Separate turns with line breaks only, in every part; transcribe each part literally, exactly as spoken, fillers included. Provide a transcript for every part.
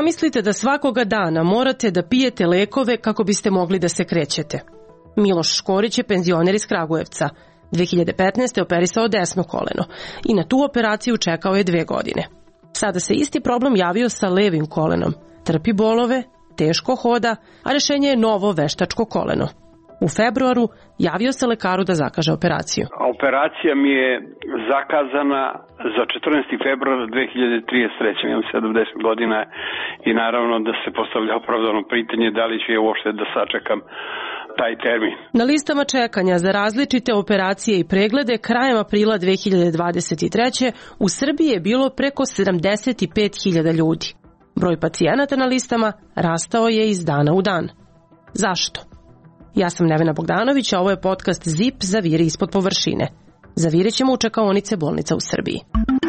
Zamislite da svakoga dana morate da pijete lekove kako biste mogli da se krećete. Miloš Škorić je penzioner iz Kragujevca. dve hiljade petnaeste. operisao desno koleno i na tu operaciju čekao je dve godine. Sada se isti problem javio sa levim kolenom. Trpi bolove, teško hoda, a rešenje je novo veštačko koleno. U februaru javio se lekaru da zakaže operaciju.
Operacija mi je zakazana za četrnaesti februar dve hiljade trideset treće. Imam sedamdeset godina i naravno da se postavlja opravdano pitanje da li ću je uopšte da sačekam taj termin.
Na listama čekanja za različite operacije i preglede krajem aprila dve hiljade dvadeset treće. u Srbiji je bilo preko sedamdeset pet hiljada ljudi. Broj pacijenata na listama rastao je iz dana u dan. Zašto? Ja sam Nevena Bogdanović, a ovo je podcast Zip Zaviri ispod površine. Zavirit ćemo u čekaonice bolnica u Srbiji.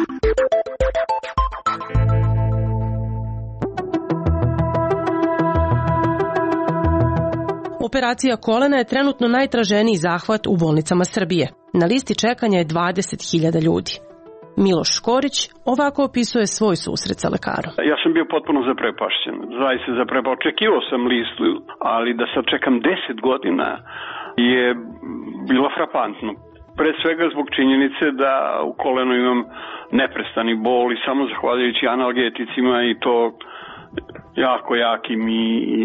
Operacija kolena je trenutno najtraženiji zahvat u bolnicama Srbije. Na listi čekanja je dvadeset hiljada ljudi. Miloš Škorić ovako opisuje svoj susret sa lekarom.
Ja sam bio potpuno zaprepašćen. Zaista zaprepa. Očekivao sam listu, ali da sad čekam deset godina je bilo frapantno. Pre svega zbog činjenice da u kolenu imam neprestani bol i samo zahvaljujući analgeticima i to jako jakim i,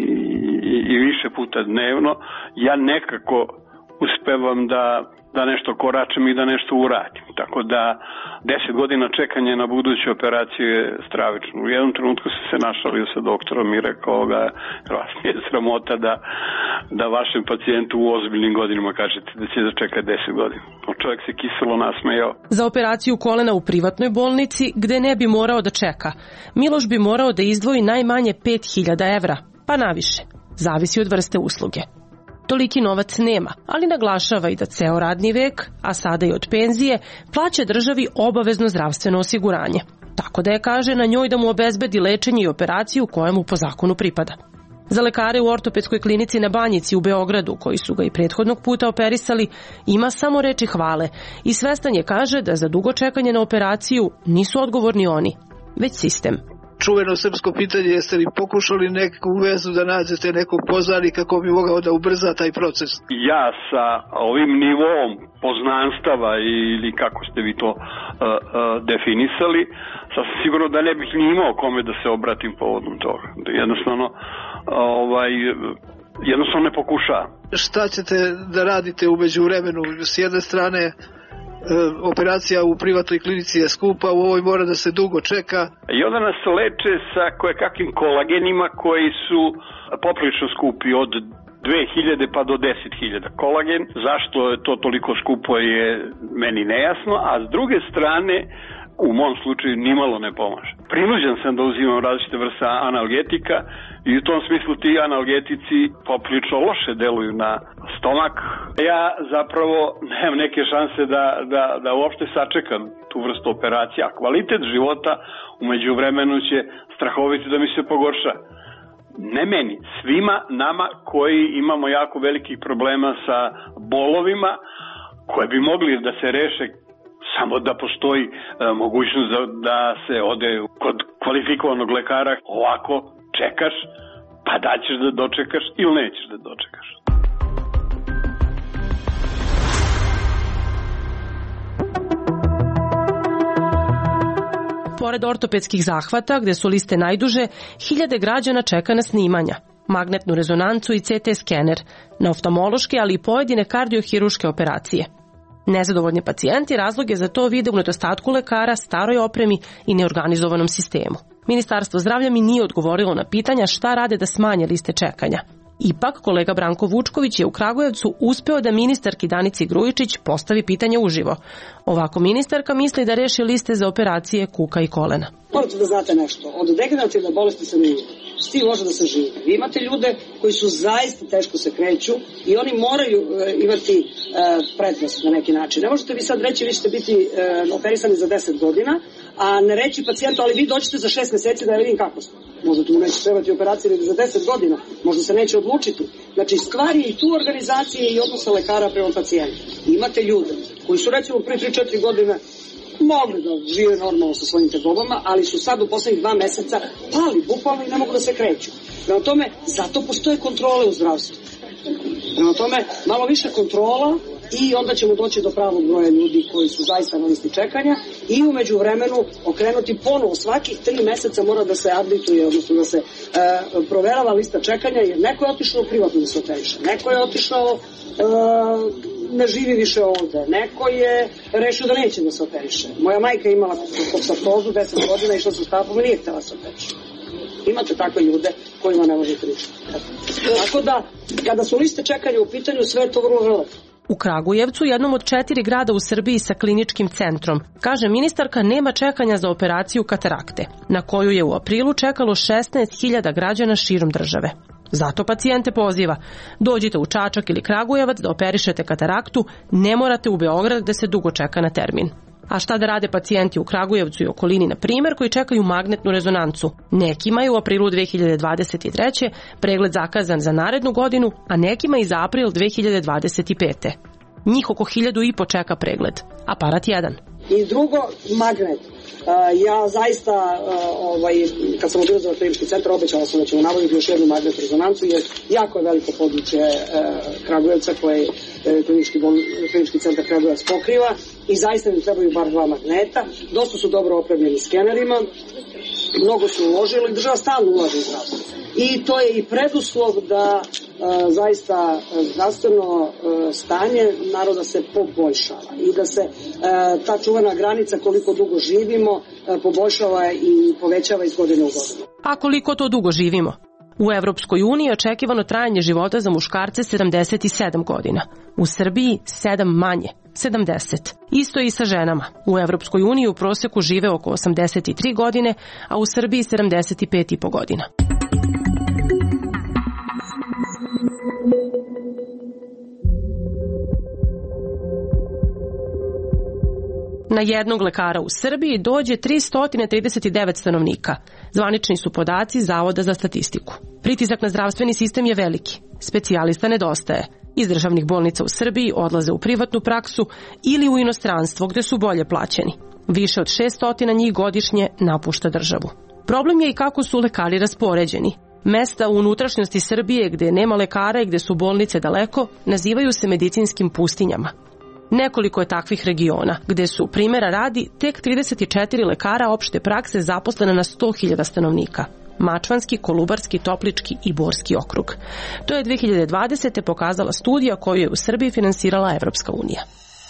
i, i više puta dnevno, ja nekako uspevam da da nešto koračem i da nešto uradim. Tako da deset godina čekanja na buduću operaciju je stravično. U jednom trenutku sam se našalio sa doktorom i rekao ga, vas je sramota da, da vašem pacijentu u ozbiljnim godinama kažete da će da čeka deset godina. Čovjek se kiselo nasmejao.
Za operaciju kolena u privatnoj bolnici, gde ne bi morao da čeka, Miloš bi morao da izdvoji najmanje pet hiljada evra, pa naviše. Zavisi od vrste usluge. Toliki novac nema, ali naglašava i da ceo radni vek, a sada i od penzije, plaća državi obavezno zdravstveno osiguranje. Tako da je kaže na njoj da mu obezbedi lečenje i operaciju koja mu po zakonu pripada. Za lekare u ortopedskoj klinici na Banjici u Beogradu, koji su ga i prethodnog puta operisali, ima samo reči hvale i svestan je, kaže, da za dugo čekanje na operaciju nisu odgovorni oni, već sistem.
Čuveno srpsko pitanje, jeste li pokušali neku vezu da nađete nekog poznanika kako bi mogao da ubrza taj proces?
Ja sa ovim nivom poznanstava ili kako ste vi to uh, uh, definisali, sasvim sigurno da ne bih ni imao kome da se obratim povodom toga. Jednostavno, ovaj, jednostavno ne pokušavam.
Šta ćete da radite umeđu vremenu? S jedne strane, operacija u privatnoj klinici je skupa, u ovoj mora da se dugo čeka.
I onda nas leče sa kojekakvim kolagenima koji su poprilično skupi, od dve hiljade pa do deset hiljada kolagen. Zašto je to toliko skupo je meni nejasno, a s druge strane u mom slučaju nimalo ne pomaže. Prinuđen sam da uzimam različite vrste analgetika i u tom smislu ti analgetici poprilično loše deluju na stomak. Ja zapravo nemam neke šanse da, da, da uopšte sačekam tu vrstu operacije, a kvalitet života umeđu vremenu će strahovito da mi se pogorša. Ne meni, svima nama koji imamo jako velikih problema sa bolovima koje bi mogli da se reše samo da postoji e, mogućnost da, da se ode kod kvalifikovanog lekara. Ovako čekaš, pa da ćeš da dočekaš ili nećeš da dočekaš.
Pored ortopedskih zahvata, gde su liste najduže, hiljade građana čeka na snimanja, magnetnu rezonancu i ce te skener, na oftalmološke, ali i pojedine kardiohiruške operacije. Nezadovoljni pacijenti razlog je za to vide u nedostatku lekara, staroj opremi i neorganizovanom sistemu. Ministarstvo zdravlja mi nije odgovorilo na pitanja šta rade da smanje liste čekanja. Ipak, kolega Branko Vučković je u Kragujevcu uspeo da ministarki Danici Grujičić postavi pitanje uživo. Ovako ministarka misli da reši liste za operacije kuka i kolena.
Morate da znate nešto. Od degenerativne bolesti se ne živi. S tim može da se živi. Vi imate ljude koji su zaista teško se kreću i oni moraju e, imati e, prednost na neki način. Ne možete vi sad reći vi ćete biti e, operisani za deset godina, a ne reći pacijentu, ali vi dođete za šest meseci da ja vidim kako ste. Možda tu neće trebati operacije ili za deset godina, možda se neće odlučiti. Znači, stvari i tu organizacije i odnosa lekara prema pacijentu. Imate ljude koji su recimo pre tri četiri godine mogli da žive normalno sa svojim tegobama, ali su sad u poslednjih dva meseca pali bukvalno i ne mogu da se kreću. Prema tome, zato postoje kontrole u zdravstvu. Prema tome, malo više kontrola i onda ćemo doći do pravog broja ljudi koji su zaista na listi čekanja i umeđu vremenu okrenuti ponovo. Svakih tri meseca mora da se arbituje, odnosno da se e, proverava lista čekanja, jer neko je otišao u privatno da se operiše, neko je otišao, e, ne živi više ovde, neko je rešio da neće da se operiše. Moja majka je imala kopsatozu, deset godina, išla sa stapom i nije htjela da se operiše. Imate takve ljude kojima ne možete ništa. Tako da, kada su liste čekanja u pitanju, sve je to vrlo relativno.
U Kragujevcu, jednom od četiri grada u Srbiji sa kliničkim centrom, kaže ministarka, nema čekanja za operaciju katarakte, na koju je u aprilu čekalo šesnaest hiljada građana širom države. Zato pacijente poziva, dođite u Čačak ili Kragujevac da operišete kataraktu, ne morate u Beograd da se dugo čeka na termin. A šta da rade pacijenti u Kragujevcu i okolini, na primjer, koji čekaju magnetnu rezonancu? Nekima je u aprilu dve hiljade dvadeset treće pregled zakazan za narednu godinu, a nekima i za april dve hiljade dvadeset pete. Njih oko hiljadu i po čeka pregled. Aparat jedan.
I drugo, magnet. Uh, ja zaista, uh, ovaj, kad sam odbila za klinički centar, obećala sam da ćemo nabaviti još jednu magnetnu rezonancu, jer jako je veliko područje uh, Kragujevca koje uh, klinički, bol, klinički centar Kragujevac pokriva i zaista mi trebaju bar dva magneta. Dosta su dobro opremljeni skenerima, mnogo su uložili i država stalno ulaže u zdravstvo. I to je i preduslov da e, zaista zdravstveno e, stanje naroda se poboljšava i da se e, ta čuvana granica koliko dugo živimo e, poboljšava i povećava iz godine u godinu.
A koliko to dugo živimo? U Evropskoj uniji je očekivano trajanje života za muškarce sedamdeset sedam godina. U Srbiji sedam manje, sedamdeset. Isto i sa ženama. U Evropskoj uniji u proseku žive oko osamdeset tri godine, a u Srbiji sedamdeset pet i po godina. Na jednog lekara u Srbiji dođe tristo trideset devet stanovnika. Zvanični su podaci Zavoda za statistiku. Pritisak na zdravstveni sistem je veliki. Specijalista nedostaje. Iz državnih bolnica u Srbiji odlaze u privatnu praksu ili u inostranstvo gde su bolje plaćeni. Više od šessto njih godišnje napušta državu. Problem je i kako su lekari raspoređeni. Mesta u unutrašnjosti Srbije gde nema lekara i gde su bolnice daleko nazivaju se medicinskim pustinjama. Nekoliko je takvih regiona, gde su, primjera radi, tek trideset četiri lekara opšte prakse zaposlene na sto hiljada stanovnika. Mačvanski, Kolubarski, Toplički i Borski okrug. To je dve hiljade dvadesete pokazala studija koju je u Srbiji finansirala Evropska unija.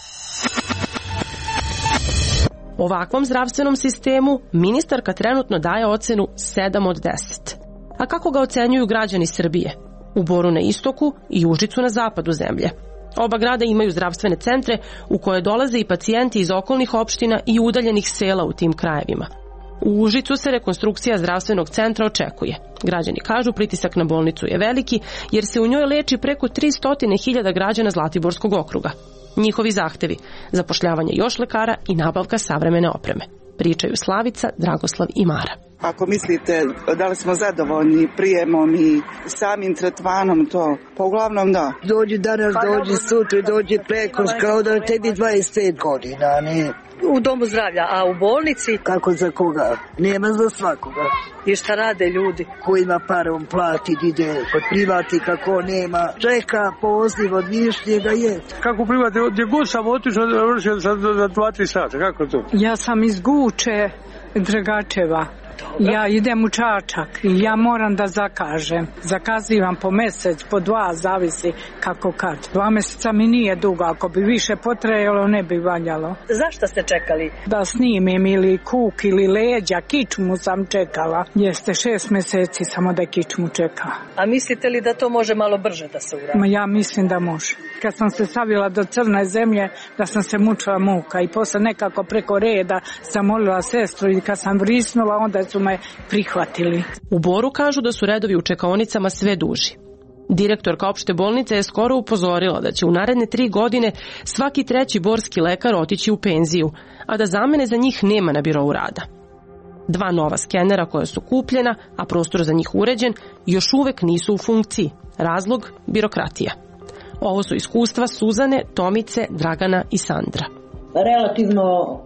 Ovakvom zdravstvenom sistemu ministarka trenutno daje ocenu sedam od deset. A kako ga ocenjuju građani Srbije? U Boru na istoku i Užicu na zapadu zemlje. Oba grada imaju zdravstvene centre u koje dolaze i pacijenti iz okolnih opština i udaljenih sela u tim krajevima. U Užicu se rekonstrukcija zdravstvenog centra očekuje. Građani kažu pritisak na bolnicu je veliki jer se u njoj leči preko tristo hiljada građana Zlatiborskog okruga. Njihovi zahtevi, zapošljavanje još lekara i nabavka savremene opreme. Pričaju Slavica, Dragoslav i Mara.
Ako mislite da li smo zadovoljni prijemom i samim tretmanom, to pa uglavnom da.
Dođi danas, dođi sutra, dođi preko, kao da tebi dvadeset pet godina, ne?
U domu zdravlja, a u bolnici?
Kako za koga? Nema za svakoga.
I šta rade ljudi?
Ko ima para, on plati, ide kod privatnika, ko nema. Čeka poziv od višnjega je.
Kako privati, gdje god sam otišao, vršio sam za dva tri sata, kako to?
Ja sam iz Guče, Dragačeva. Ja idem u Čačak i ja moram da zakažem. Zakazivam po mesec, po dva, zavisi kako kad. Dva meseca mi nije dugo, ako bi više potrajalo ne bi valjalo.
Zašto ste čekali?
Da snimim ili kuk ili leđa, kičmu sam čekala. Jeste šest meseci samo da kičmu čeka.
A mislite li da to može malo brže da se uradi?
Ma ja mislim da može. Kad sam se stavila do crne zemlje, da sam se mučila muka i posle nekako preko reda zamolila sestru i kad sam vrisnula, onda su me prihvatili.
U Boru kažu da su redovi u čekaonicama sve duži. Direktorka opšte bolnice je skoro upozorila da će u naredne tri godine svaki treći borski lekar otići u penziju, a da zamene za njih nema na birou rada. Dva nova skenera koja su kupljena, a prostor za njih uređen, još uvek nisu u funkciji. Razlog? Birokratija. Ovo su iskustva Suzane, Tomice, Dragana i Sandra.
Relativno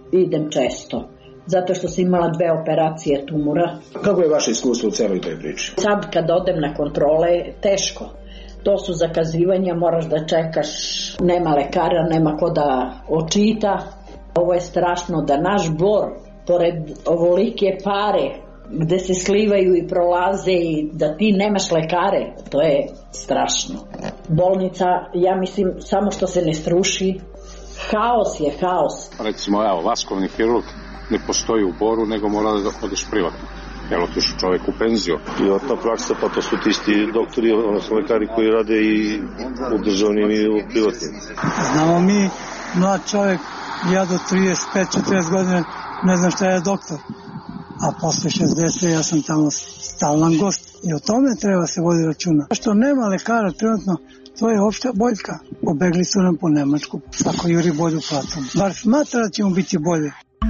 idem često, zato što sam imala dve operacije tumora.
Kako je vaše iskustvo u celoj toj priči?
Sad kad odem na kontrole, teško. To su zakazivanja, moraš da čekaš, nema lekara, nema ko da očita. Ovo je strašno da naš Bor, pored ovolike pare, gde se slivaju i prolaze i da ti nemaš lekare, to je strašno. Bolnica, ja mislim, samo što se ne struši, haos je haos.
Recimo, evo, vaskovni hirurg ne postoji u Boru, nego mora da odeš privatno. Jel, otišu čovjek u penziju.
Privatna praksa, pa to su ti isti doktori, odnosno lekari koji rade i u državnim i u privatnim.
Znamo mi, mlad čovjek, ja do trideset pet četrdeset godina ne znam šta je doktor. A posle šezdeset ja sam tamo stalan gost. I o tome treba se vodi računa. Što nema lekara trenutno, to je opšta boljka. Pobegli su nam po Nemačku, svako juri bolju platu. Bar smatra da će mu biti bolje.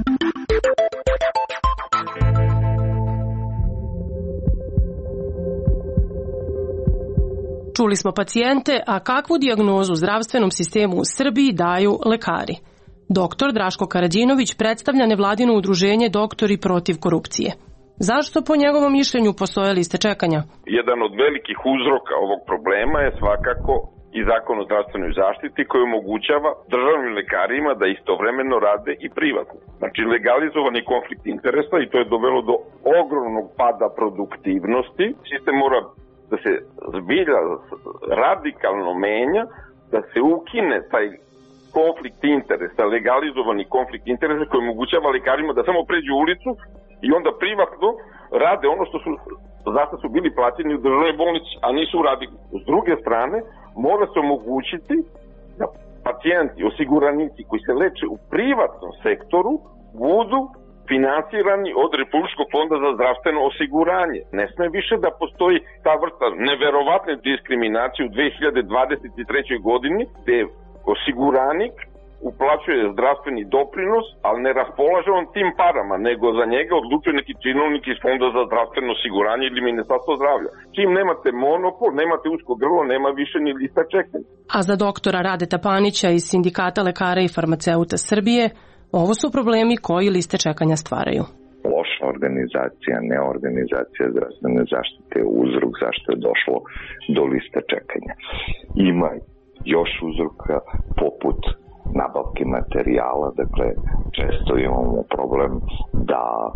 Čuli smo pacijente, a kakvu dijagnozu zdravstvenom sistemu u Srbiji daju lekari? Doktor Draško Karađinović predstavlja nevladino udruženje Doktori protiv korupcije. Zašto po njegovom mišljenju postoje liste čekanja?
Jedan od velikih uzroka ovog problema je svakako i Zakon o zdravstvenoj zaštiti koji omogućava državnim lekarima da istovremeno rade i privatno. Znači legalizovani konflikt interesa i to je dovelo do ogromnog pada produktivnosti. Sistem mora da se zbilja radikalno menja, da se ukine taj konflikt interesa, legalizovani konflikt interesa koji omogućava lekarima da samo pređu ulicu i onda privatno rade ono što su, zašto su bili plaćeni u državnoj bolnici, a nisu uradili. S druge strane, mora se omogućiti da pacijenti, osiguranici koji se leče u privatnom sektoru budu finansirani od Republičkog fonda za zdravstveno osiguranje. Ne sme više da postoji ta vrsta neverovatne diskriminacije u dve hiljade dvadeset trećoj godini gde osiguranik uplaćuje zdravstveni doprinos, ali ne raspolaže on tim parama, nego za njega odlučuje neki činovnik iz Fonda za zdravstveno osiguranje ili Ministarstvo zdravlja. Čim nemate monopol, nemate usko grlo, nema više ni lista čekanja.
A za doktora Radeta Panića iz Sindikata lekara i farmaceuta Srbije, ovo su problemi koji liste čekanja stvaraju.
Loša organizacija, neorganizacija zdravstvene zaštite je uzrok zašto je došlo do liste čekanja. Ima još uzroka poput nabavke materijala, dakle često imamo problem da e,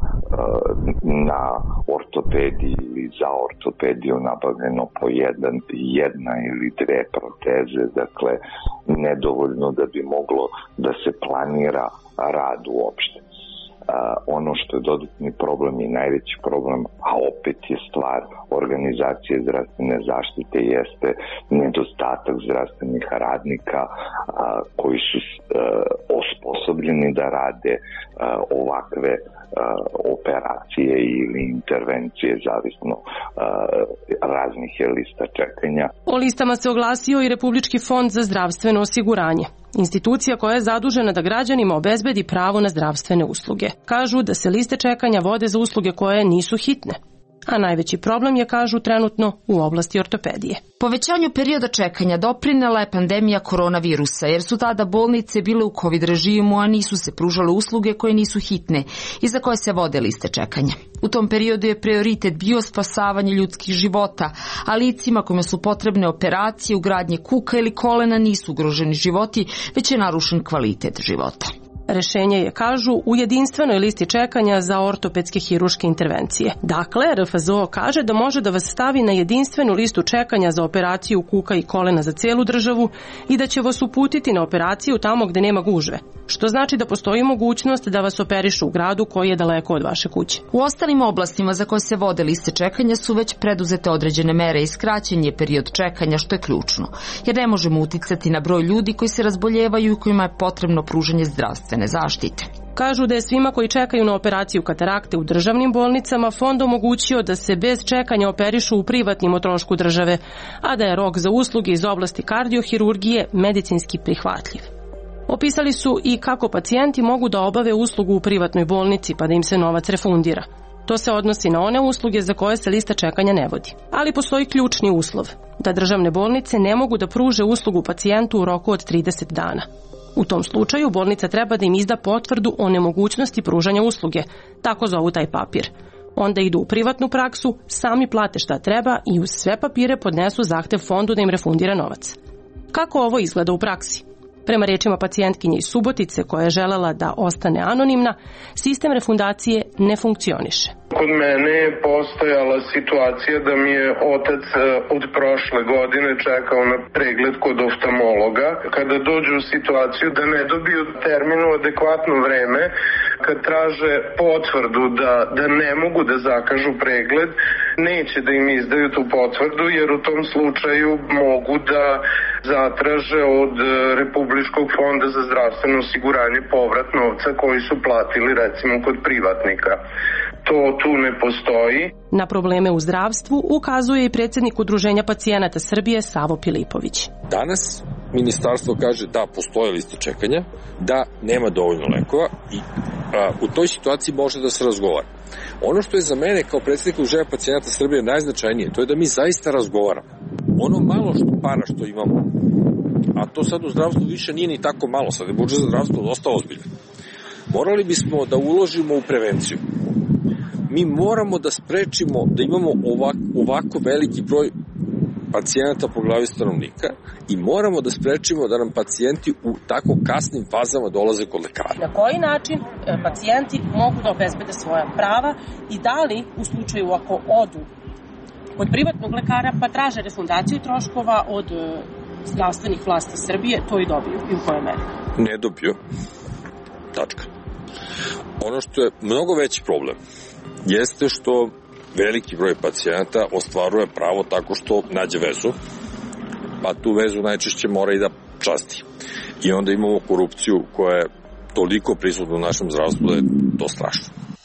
na ortopediji ili za ortopediju nabavljeno po jedan, jedna ili dve proteze, dakle nedovoljno da bi moglo da se planira rad uopšte. Uh, ono što je dodatni problem i najveći problem, a opet je stvar organizacije zdravstvene zaštite, jeste nedostatak zdravstvenih radnika uh, koji su uh, osposobljeni da rade uh, ovakve uh, operacije ili intervencije, zavisno uh, raznih je lista čekanja.
O listama se oglasio i Republički fond za zdravstveno osiguranje. Institucija koja je zadužena da građanima obezbedi pravo na zdravstvene usluge. Kažu da se liste čekanja vode za usluge koje nisu hitne. A najveći problem je, kažu, trenutno u oblasti ortopedije.
Povećanju perioda čekanja doprinela je pandemija koronavirusa, jer su tada bolnice bile u COVID režimu, a nisu se pružale usluge koje nisu hitne i za koje se vode liste čekanja. U tom periodu je prioritet bio spasavanje ljudskih života, a licima kojima su potrebne operacije, ugradnje kuka ili kolena nisu ugroženi životi, već je narušen kvalitet života.
Rešenje je, kažu, u jedinstvenoj listi čekanja za ortopedske hiruške intervencije. Dakle, R F Z O kaže da može da vas stavi na jedinstvenu listu čekanja za operaciju kuka i kolena za celu državu i da će vas uputiti na operaciju tamo gde nema gužve. Što znači da postoji mogućnost da vas operišu u gradu koji je daleko od vaše kuće.
U ostalim oblastima za koje se vode liste čekanja su već preduzete određene mere i skraćen je period čekanja, što je ključno, jer ne možemo uticati na broj ljudi koji se razboljevaju i kojima je potrebno pružanje zdravstvene zaštite.
Kažu da je svima koji čekaju na operaciju katarakte u državnim bolnicama fond omogućio da se bez čekanja operišu u privatnim o trošku države, a da je rok za usluge iz oblasti kardiohirurgije medicinski prihvatljiv. Opisali su i kako pacijenti mogu da obave uslugu u privatnoj bolnici pa da im se novac refundira. To se odnosi na one usluge za koje se lista čekanja ne vodi. Ali postoji ključni uslov, da državne bolnice ne mogu da pruže uslugu pacijentu u roku od trideset dana. U tom slučaju bolnica treba da im izda potvrdu o nemogućnosti pružanja usluge, tako zovu taj papir. Onda idu u privatnu praksu, sami plate šta treba i uz sve papire podnesu zahtev fondu da im refundira novac. Kako ovo izgleda u praksi? Prema rečima pacijentkinje iz Subotice koja je želela da ostane anonimna, sistem refundacije ne funkcioniše.
Kod mene je postojala situacija da mi je otac od prošle godine čekao na pregled kod oftalmologa. Kada dođu u situaciju da ne dobiju terminu adekvatno vreme, kad traže potvrdu da, da ne mogu da zakažu pregled, neće da im izdaju tu potvrdu jer u tom slučaju mogu da zatraže od Republičkog fonda za zdravstveno osiguranje povrat novca koji su platili recimo kod privatnika. To tu ne postoji.
Na probleme u zdravstvu ukazuje i predsjednik Udruženja pacijenata Srbije Savo Pilipović.
Danas ministarstvo kaže da postoje liste čekanja, da nema dovoljno lekova i a, u toj situaciji može da se razgovara. Ono što je za mene kao predsjednik Udruženja pacijenata Srbije najznačajnije, to je da mi zaista razgovaramo. Ono malo što para što imamo, a to sad u zdravstvu više nije ni tako malo, sad je budžet za zdravstvo dosta ozbiljan. Morali bismo da uložimo u prevenciju. Mi moramo da sprečimo da imamo ovak, ovako veliki broj pacijenata po glavi stanovnika i moramo da sprečimo da nam pacijenti u tako kasnim fazama dolaze kod lekara.
Na koji način pacijenti mogu da obezbede svoja prava i da li u slučaju ako odu kod privatnog lekara pa traže refundaciju troškova od zdravstvenih vlasti Srbije, to i dobiju i u kojoj meri?
Ne dobiju. Tačka. Ono što je mnogo veći problem jeste što veliki broj pacijenata ostvaruje pravo tako što nađe vezu, pa tu vezu najčešće mora i da časti. I onda imamo korupciju koja je toliko prisutna u našem zdravstvu da je to strašno.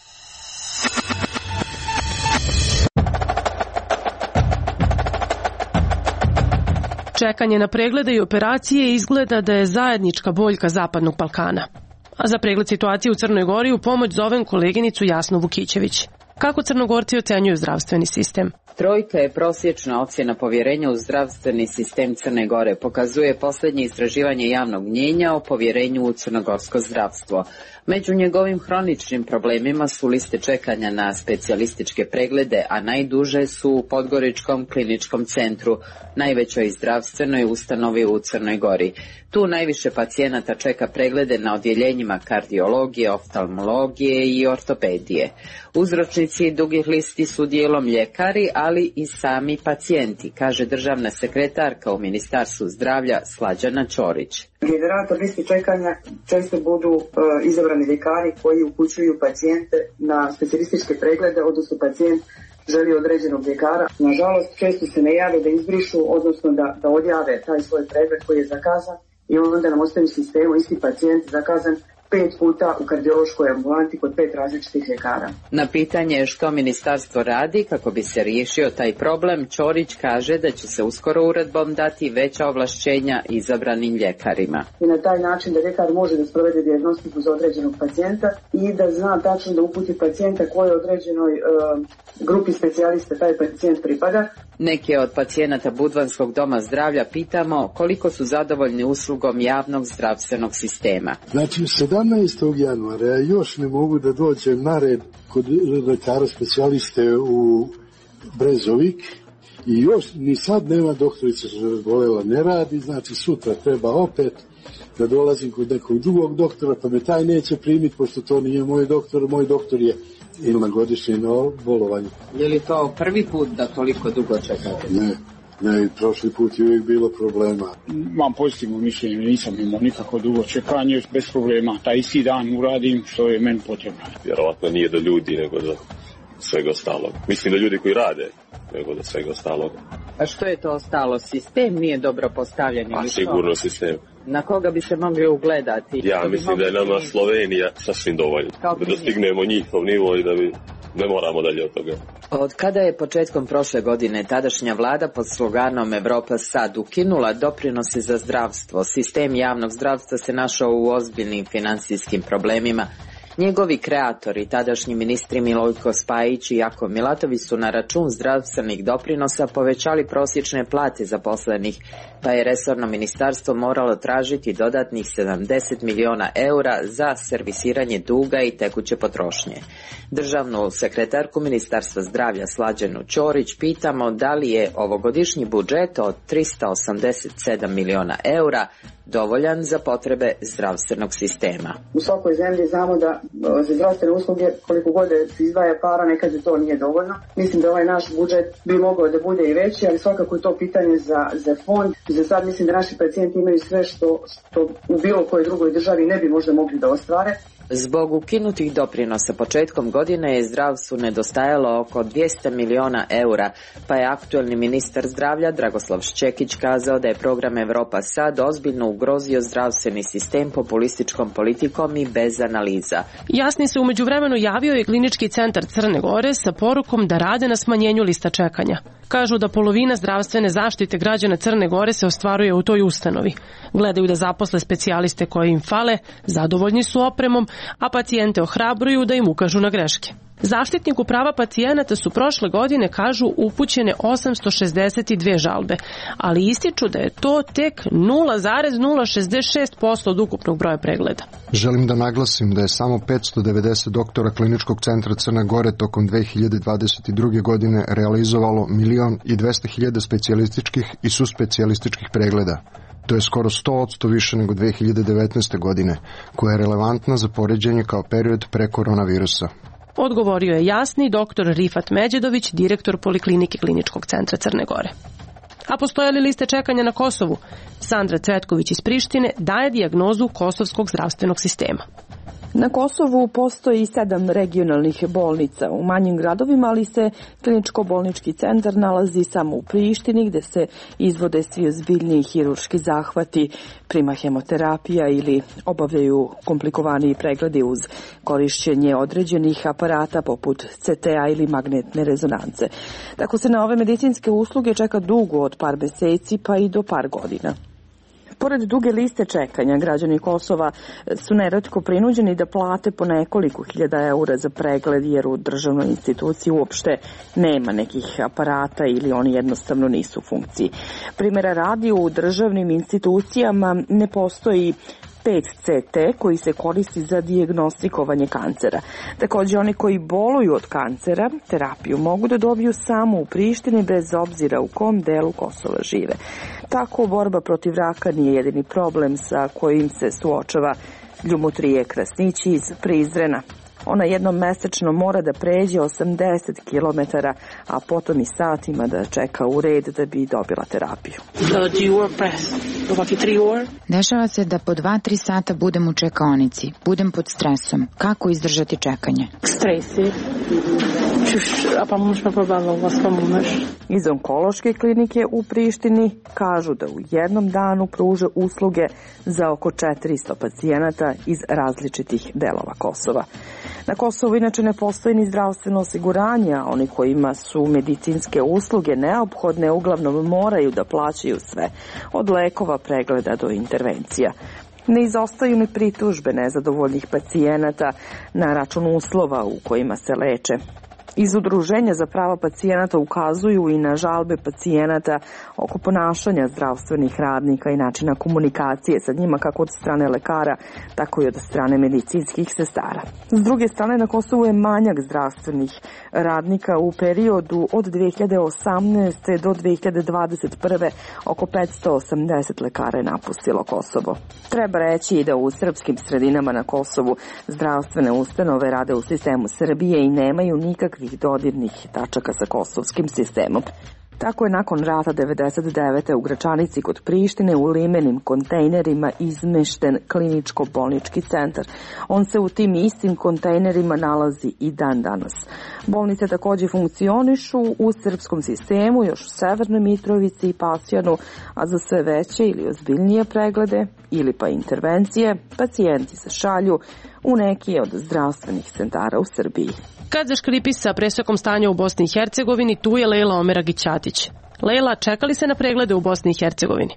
Čekanje na preglede i operacije izgleda da je zajednička boljka Zapadnog Balkana. A za pregled situacije u Crnoj Gori u pomoć zovem koleginicu Jasnu Vukićević. Kako Crnogorci ocenjuju zdravstveni sistem?
Trojka je prosječna ocjena povjerenja u zdravstveni sistem Crne Gore, pokazuje posljednje istraživanje javnog mnjenja o povjerenju u crnogorsko zdravstvo. Među njegovim hroničnim problemima su liste čekanja na specijalističke preglede, a najduže su u Podgoričkom kliničkom centru, najvećoj zdravstvenoj ustanovi u Crnoj Gori. Tu najviše pacijenata čeka preglede na odjeljenjima kardiologije, oftalmologije i ortopedije. Uzročnici dugih listi su dijelom ljekari, ali i sami pacijenti, kaže državna sekretarka u Ministarstvu zdravlja Slađana Ćorić.
Generator listi čekanja često budu uh, izabrani ljekari koji upućuju pacijente na specijalističke preglede, odnosno pacijent želi određenog ljekara. Nažalost, često se ne jave da izbrišu, odnosno da, da odjave taj svoj pregled koji je zakazan i onda nam ostaje u sistemu isti pacijent zakazan pet puta u kardiološkoj ambulanti kod pet različitih ljekara.
Na pitanje što ministarstvo radi kako bi se riješio taj problem, Ćorić kaže da će se uskoro uredbom dati veća ovlašćenja izabranim ljekarima.
I na taj način da ljekar može da sprovede dijagnostiku za određenog pacijenta i da zna tačno da uputi pacijenta kojoj određenoj uh, grupi specijalista taj pacijent pripada.
Neke od pacijenata Budvanskog doma zdravlja pitamo koliko su zadovoljni uslugom javnog zdravstvenog sistema.
Znači, sedamnaestog januara ja još ne mogu da dođem na red kod lekara specijaliste u Brezovik i još ni sad nema doktorica što je razbolela, ne radi, znači sutra treba opet da dolazim kod nekog drugog doktora, pa me taj neće primiti, pošto to nije moj doktor, moj doktor je ili na godišnje bolovanju.
Je li to prvi put da toliko dugo čekate?
Ne, ne, prošli put je uvijek bilo problema.
Imam pozitivno mišljenje, nisam imao nikako dugo čekanje, bez problema. Taj isti dan uradim što je meni potrebno.
Vjerovatno nije do ljudi, nego do svega ostalog. Mislim da ljudi koji rade, nego do svega ostalog.
A što je to ostalo? Sistem nije dobro postavljen?
A sigurno sistem.
Na koga bi se mogli ugledati?
Ja mislim da je nama Slovenija sasvim dovoljno. Da dostignemo njihov nivo i da bi ne moramo dalje od toga.
Od kada je početkom prošle godine tadašnja vlada pod sloganom Evropa sad ukinula doprinose za zdravstvo, sistem javnog zdravstva se našao u ozbiljnim financijskim problemima Njegovi kreatori, tadašnji ministri Milojko Spajić i Jakov Milatović, su na račun zdravstvenih doprinosa povećali prosječne plate zaposlenih, pa je resorno ministarstvo moralo tražiti dodatnih sedamdeset miliona eura za servisiranje duga i tekuće potrošnje. Državnu sekretarku Ministarstva zdravlja Slađanu Ćorić pitamo da li je ovogodišnji budžet od trista osamdeset sedam miliona eura dovoljan za potrebe zdravstvenog sistema.
U svakoj zemlji znamo da za zdravstvene usluge koliko god se izdvaja para, nekad to nije dovoljno. Mislim da ovaj naš budžet bi mogao da bude i veći, ali svakako je to pitanje za, za fond. Za sad mislim da naši pacijenti imaju sve što, što u bilo kojoj drugoj državi ne bi možda mogli da ostvare.
Zbog ukinutih doprinosa početkom godine je zdravstvu nedostajalo oko dvjesto miliona eura, pa je aktuelni ministar zdravlja Dragoslav Šćekić kazao da je program Evropa sad ozbiljno ugrozio zdravstveni sistem populističkom politikom i bez analiza.
Jasni se umeđu vremenu javio je Klinički centar Crne Gore sa porukom da rade na smanjenju lista čekanja. Kažu da polovina zdravstvene zaštite građana Crne Gore se ostvaruje u toj ustanovi. Gledaju da zaposle specijaliste koji im fale, zadovoljni su opremom, a pacijente ohrabruju da im ukažu na greške. Zaštitniku prava pacijenata su prošle godine, kažu, upućene osamsto šezdeset dvije žalbe, ali ističu da je to tek nula zarez nula šezdeset šest posto od ukupnog broja pregleda.
Želim da naglasim da je samo petsto devedeset doktora Kliničkog centra Crne Gore tokom dve hiljade dvadeset druge. godine realizovalo milion i dvesta hiljada specijalističkih i suspecijalističkih pregleda. To je skoro sto posto više nego dve hiljade devetnaeste. godine, koja je relevantna za poređenje kao period pre koronavirusa.
Odgovorio je jasni doktor Rifat Međedović, direktor Poliklinike Kliničkog centra Crne Gore. A postoje li liste čekanja na Kosovu? Sandra Cvetković iz Prištine daje dijagnozu kosovskog zdravstvenog sistema.
Na Kosovu postoji sedam regionalnih bolnica u manjim gradovima, ali se kliničko-bolnički centar nalazi samo u Prištini, gde se izvode svi ozbiljniji hirurški zahvati, prima hemoterapija ili obavljaju komplikovaniji pregledi uz korišćenje određenih aparata poput ce te a ili magnetne rezonance. Tako se na ove medicinske usluge čeka dugo, od par meseci pa i do par godina. Pored duge liste čekanja, građani Kosova su neretko prinuđeni da plate po nekoliko hiljada eura za pregled, jer u državnoj instituciji uopšte nema nekih aparata ili oni jednostavno nisu u funkciji. Primjera radi, u državnim institucijama ne postoji pet ce te koji se koristi za dijagnostikovanje kancera. Također, oni koji boluju od kancera terapiju mogu da dobiju samo u Prištini, bez obzira u kom delu Kosova žive. Tako, borba protiv raka nije jedini problem sa kojim se suočava Ljumotrije Krasnići iz Prizrena. Ona jednom mesečno mora da pređe osamdeset kilometara, a potom i satima da čeka u red da bi dobila terapiju.
Dešava se da po dva tri sata budem u čekaonici, budem pod stresom. Kako izdržati čekanje?
Stresi. Iz onkološke klinike u Prištini kažu da u jednom danu pruže usluge za oko četiristo pacijenata iz različitih delova Kosova. Na Kosovu inače ne postoji ni zdravstveno osiguranje, a oni kojima su medicinske usluge neophodne uglavnom moraju da plaćaju sve, od lekova, pregleda do intervencija. Ne izostaju ni pritužbe nezadovoljnih pacijenata na račun uslova u kojima se leče. Iz Udruženja za prava pacijenata ukazuju i na žalbe pacijenata oko ponašanja zdravstvenih radnika i načina komunikacije sa njima, kako od strane lekara, tako i od strane medicinskih sestara. S druge strane, na Kosovu je manjak zdravstvenih radnika. U periodu od dve hiljade osamnaeste. do dve hiljade dvadeset prve. oko petsto osamdeset lekara je napustilo Kosovo. Treba reći i da u srpskim sredinama na Kosovu zdravstvene ustanove rade u sistemu Srbije i nemaju nikakvih dodirnih tačaka sa kosovskim sistemom. Tako je nakon rata devedeset devete. u Gračanici kod Prištine u limenim kontejnerima izmešten kliničko-bolnički centar. On se u tim istim kontejnerima nalazi i dan danas. Bolnice također funkcionišu u srpskom sistemu, još u Severnoj Mitrovici i Pasjanu, a za sve veće ili ozbiljnije preglede ili pa intervencije, pacijenti se šalju u neki od zdravstvenih centara u Srbiji.
Kad zaškripi sa presokom stanja u Bosni i Hercegovini, tu je Lejla Omeragić-Ćatić. Lejla, čekali se na preglede u Bosni i Hercegovini?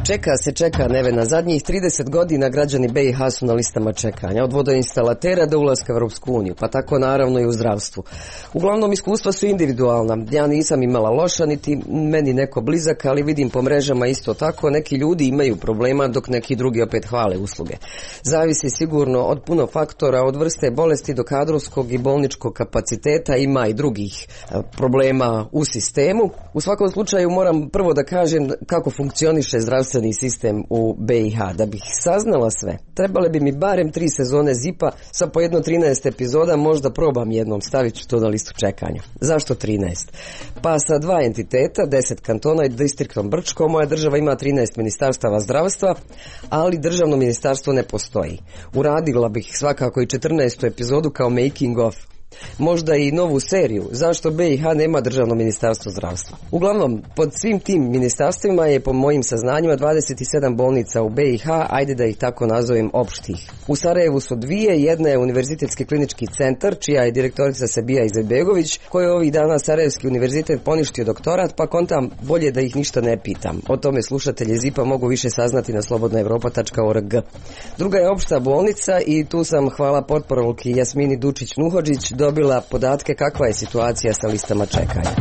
Čeka se, čeka Nevena. Zadnjih trideset godina građani B i H su na listama čekanja, od vodoinstalatera do ulaska u Europsku uniju, pa tako naravno i u zdravstvu. Uglavnom iskustva su individualna. Ja nisam imala loša, niti meni neko blizak, ali vidim po mrežama isto tako. Neki ljudi imaju problema, dok neki drugi opet hvale usluge. Zavisi sigurno od puno faktora, od vrste bolesti do kadrovskog i bolničkog kapaciteta, ima i drugih problema u sistemu. U svakom slučaju moram prvo da kažem kako funkcioniše zdravstveni sistem u B i H. Da bih saznala sve, trebale bi mi barem tri sezone zipa sa po jedno trinaest epizoda, možda probam jednom, stavit ću to na listu čekanja. Zašto trinaest? Pa sa dva entiteta, deset kantona i distriktom Brčko, moja država ima trinaest ministarstava zdravstva, ali državno ministarstvo ne postoji. Uradila bih svakako i četrnaestu epizodu kao making of. Možda i novu seriju zašto B i H nema državno ministarstvo zdravstva. Uglavnom, pod svim tim ministarstvima je po mojim saznanjima dvadeset sedam bolnica u B i H, ajde da ih tako nazovem opštih. U Sarajevu su dvije, jedna je Univerzitetski klinički centar, čija je direktorica Sabija Izetbegović, koja je ovih dana Sarajevski univerzitet poništio doktorat, pa kontam bolje da ih ništa ne pitam. O tome slušatelji Zipa mogu više saznati na slobodna evropa tačka org. Druga je opšta bolnica i tu sam, hvala potporovki Jasmini Dučić-Nuhodžić, dobila podatke kakva je situacija sa listama čekanja.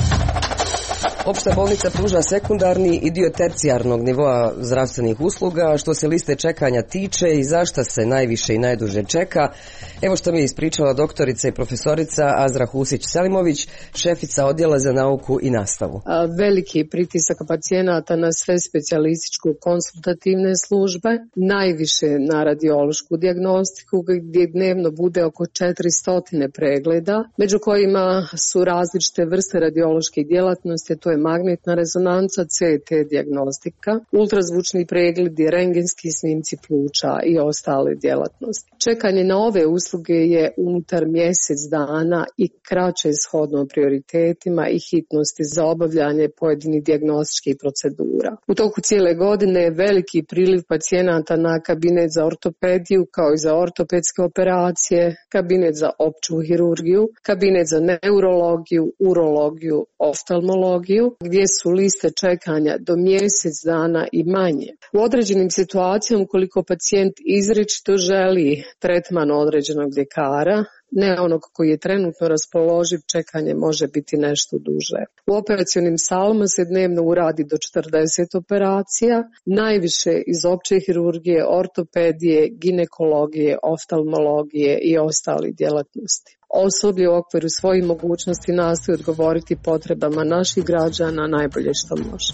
Opšta bolnica pruža sekundarni i dio tercijarnog nivoa zdravstvenih usluga. Što se liste čekanja tiče i zašta se najviše i najduže čeka, evo što mi je ispričala doktorica i profesorica Azra Husić-Selimović, šefica odjela za nauku i nastavu.
Veliki pritisak pacijenata na sve specijalističko-konsultativne službe, najviše na radiološku dijagnostiku gdje dnevno bude oko četiristo pregleda, među kojima su različite vrste radiološke djelatnosti, to je magnetna rezonanca, C T dijagnostika, ultrazvučni pregledi, rentgenski snimci pluća i ostale djelatnosti. Čekanje na ove usluge je unutar mjesec dana i kraće shodno prioritetima i hitnosti za obavljanje pojedinih dijagnostičkih procedura. U toku cijele godine je veliki priliv pacijenata na kabinet za ortopediju kao i za ortopedske operacije, kabinet za opću hirurgiju, kabinet za neurologiju, urologiju, oftalmologiju, gdje su liste čekanja do mjesec dana i manje. U određenim situacijama, ukoliko pacijent izričito želi tretman određenog ljekara, ne onog koji je trenutno raspoloživ, čekanje može biti nešto duže. U operacionim salama se dnevno uradi do četrdeset operacija, najviše iz opće hirurgije, ortopedije, ginekologije, oftalmologije i ostali djelatnosti. Osoblje u okviru svojih mogućnosti nastoji odgovoriti potrebama naših građana najbolje što može.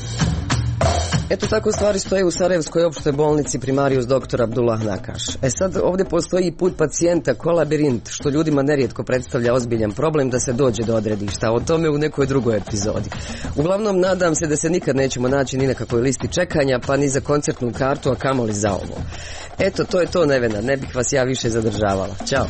Eto tako stvari stoje u Sarajevskoj opštoj bolnici Primarius doktor Abdullah Nakaš. E sad ovdje postoji put pacijenta ko labirint, što ljudima nerijetko predstavlja ozbiljan problem da se dođe do odredišta. O tome u nekoj drugoj epizodi. Uglavnom nadam se da se nikad nećemo naći ni na kakvoj listi čekanja, pa ni za koncertnu kartu, a kamoli za ovo. Eto, to je to, Nevena, ne bih vas ja više zadržavala. Ćao.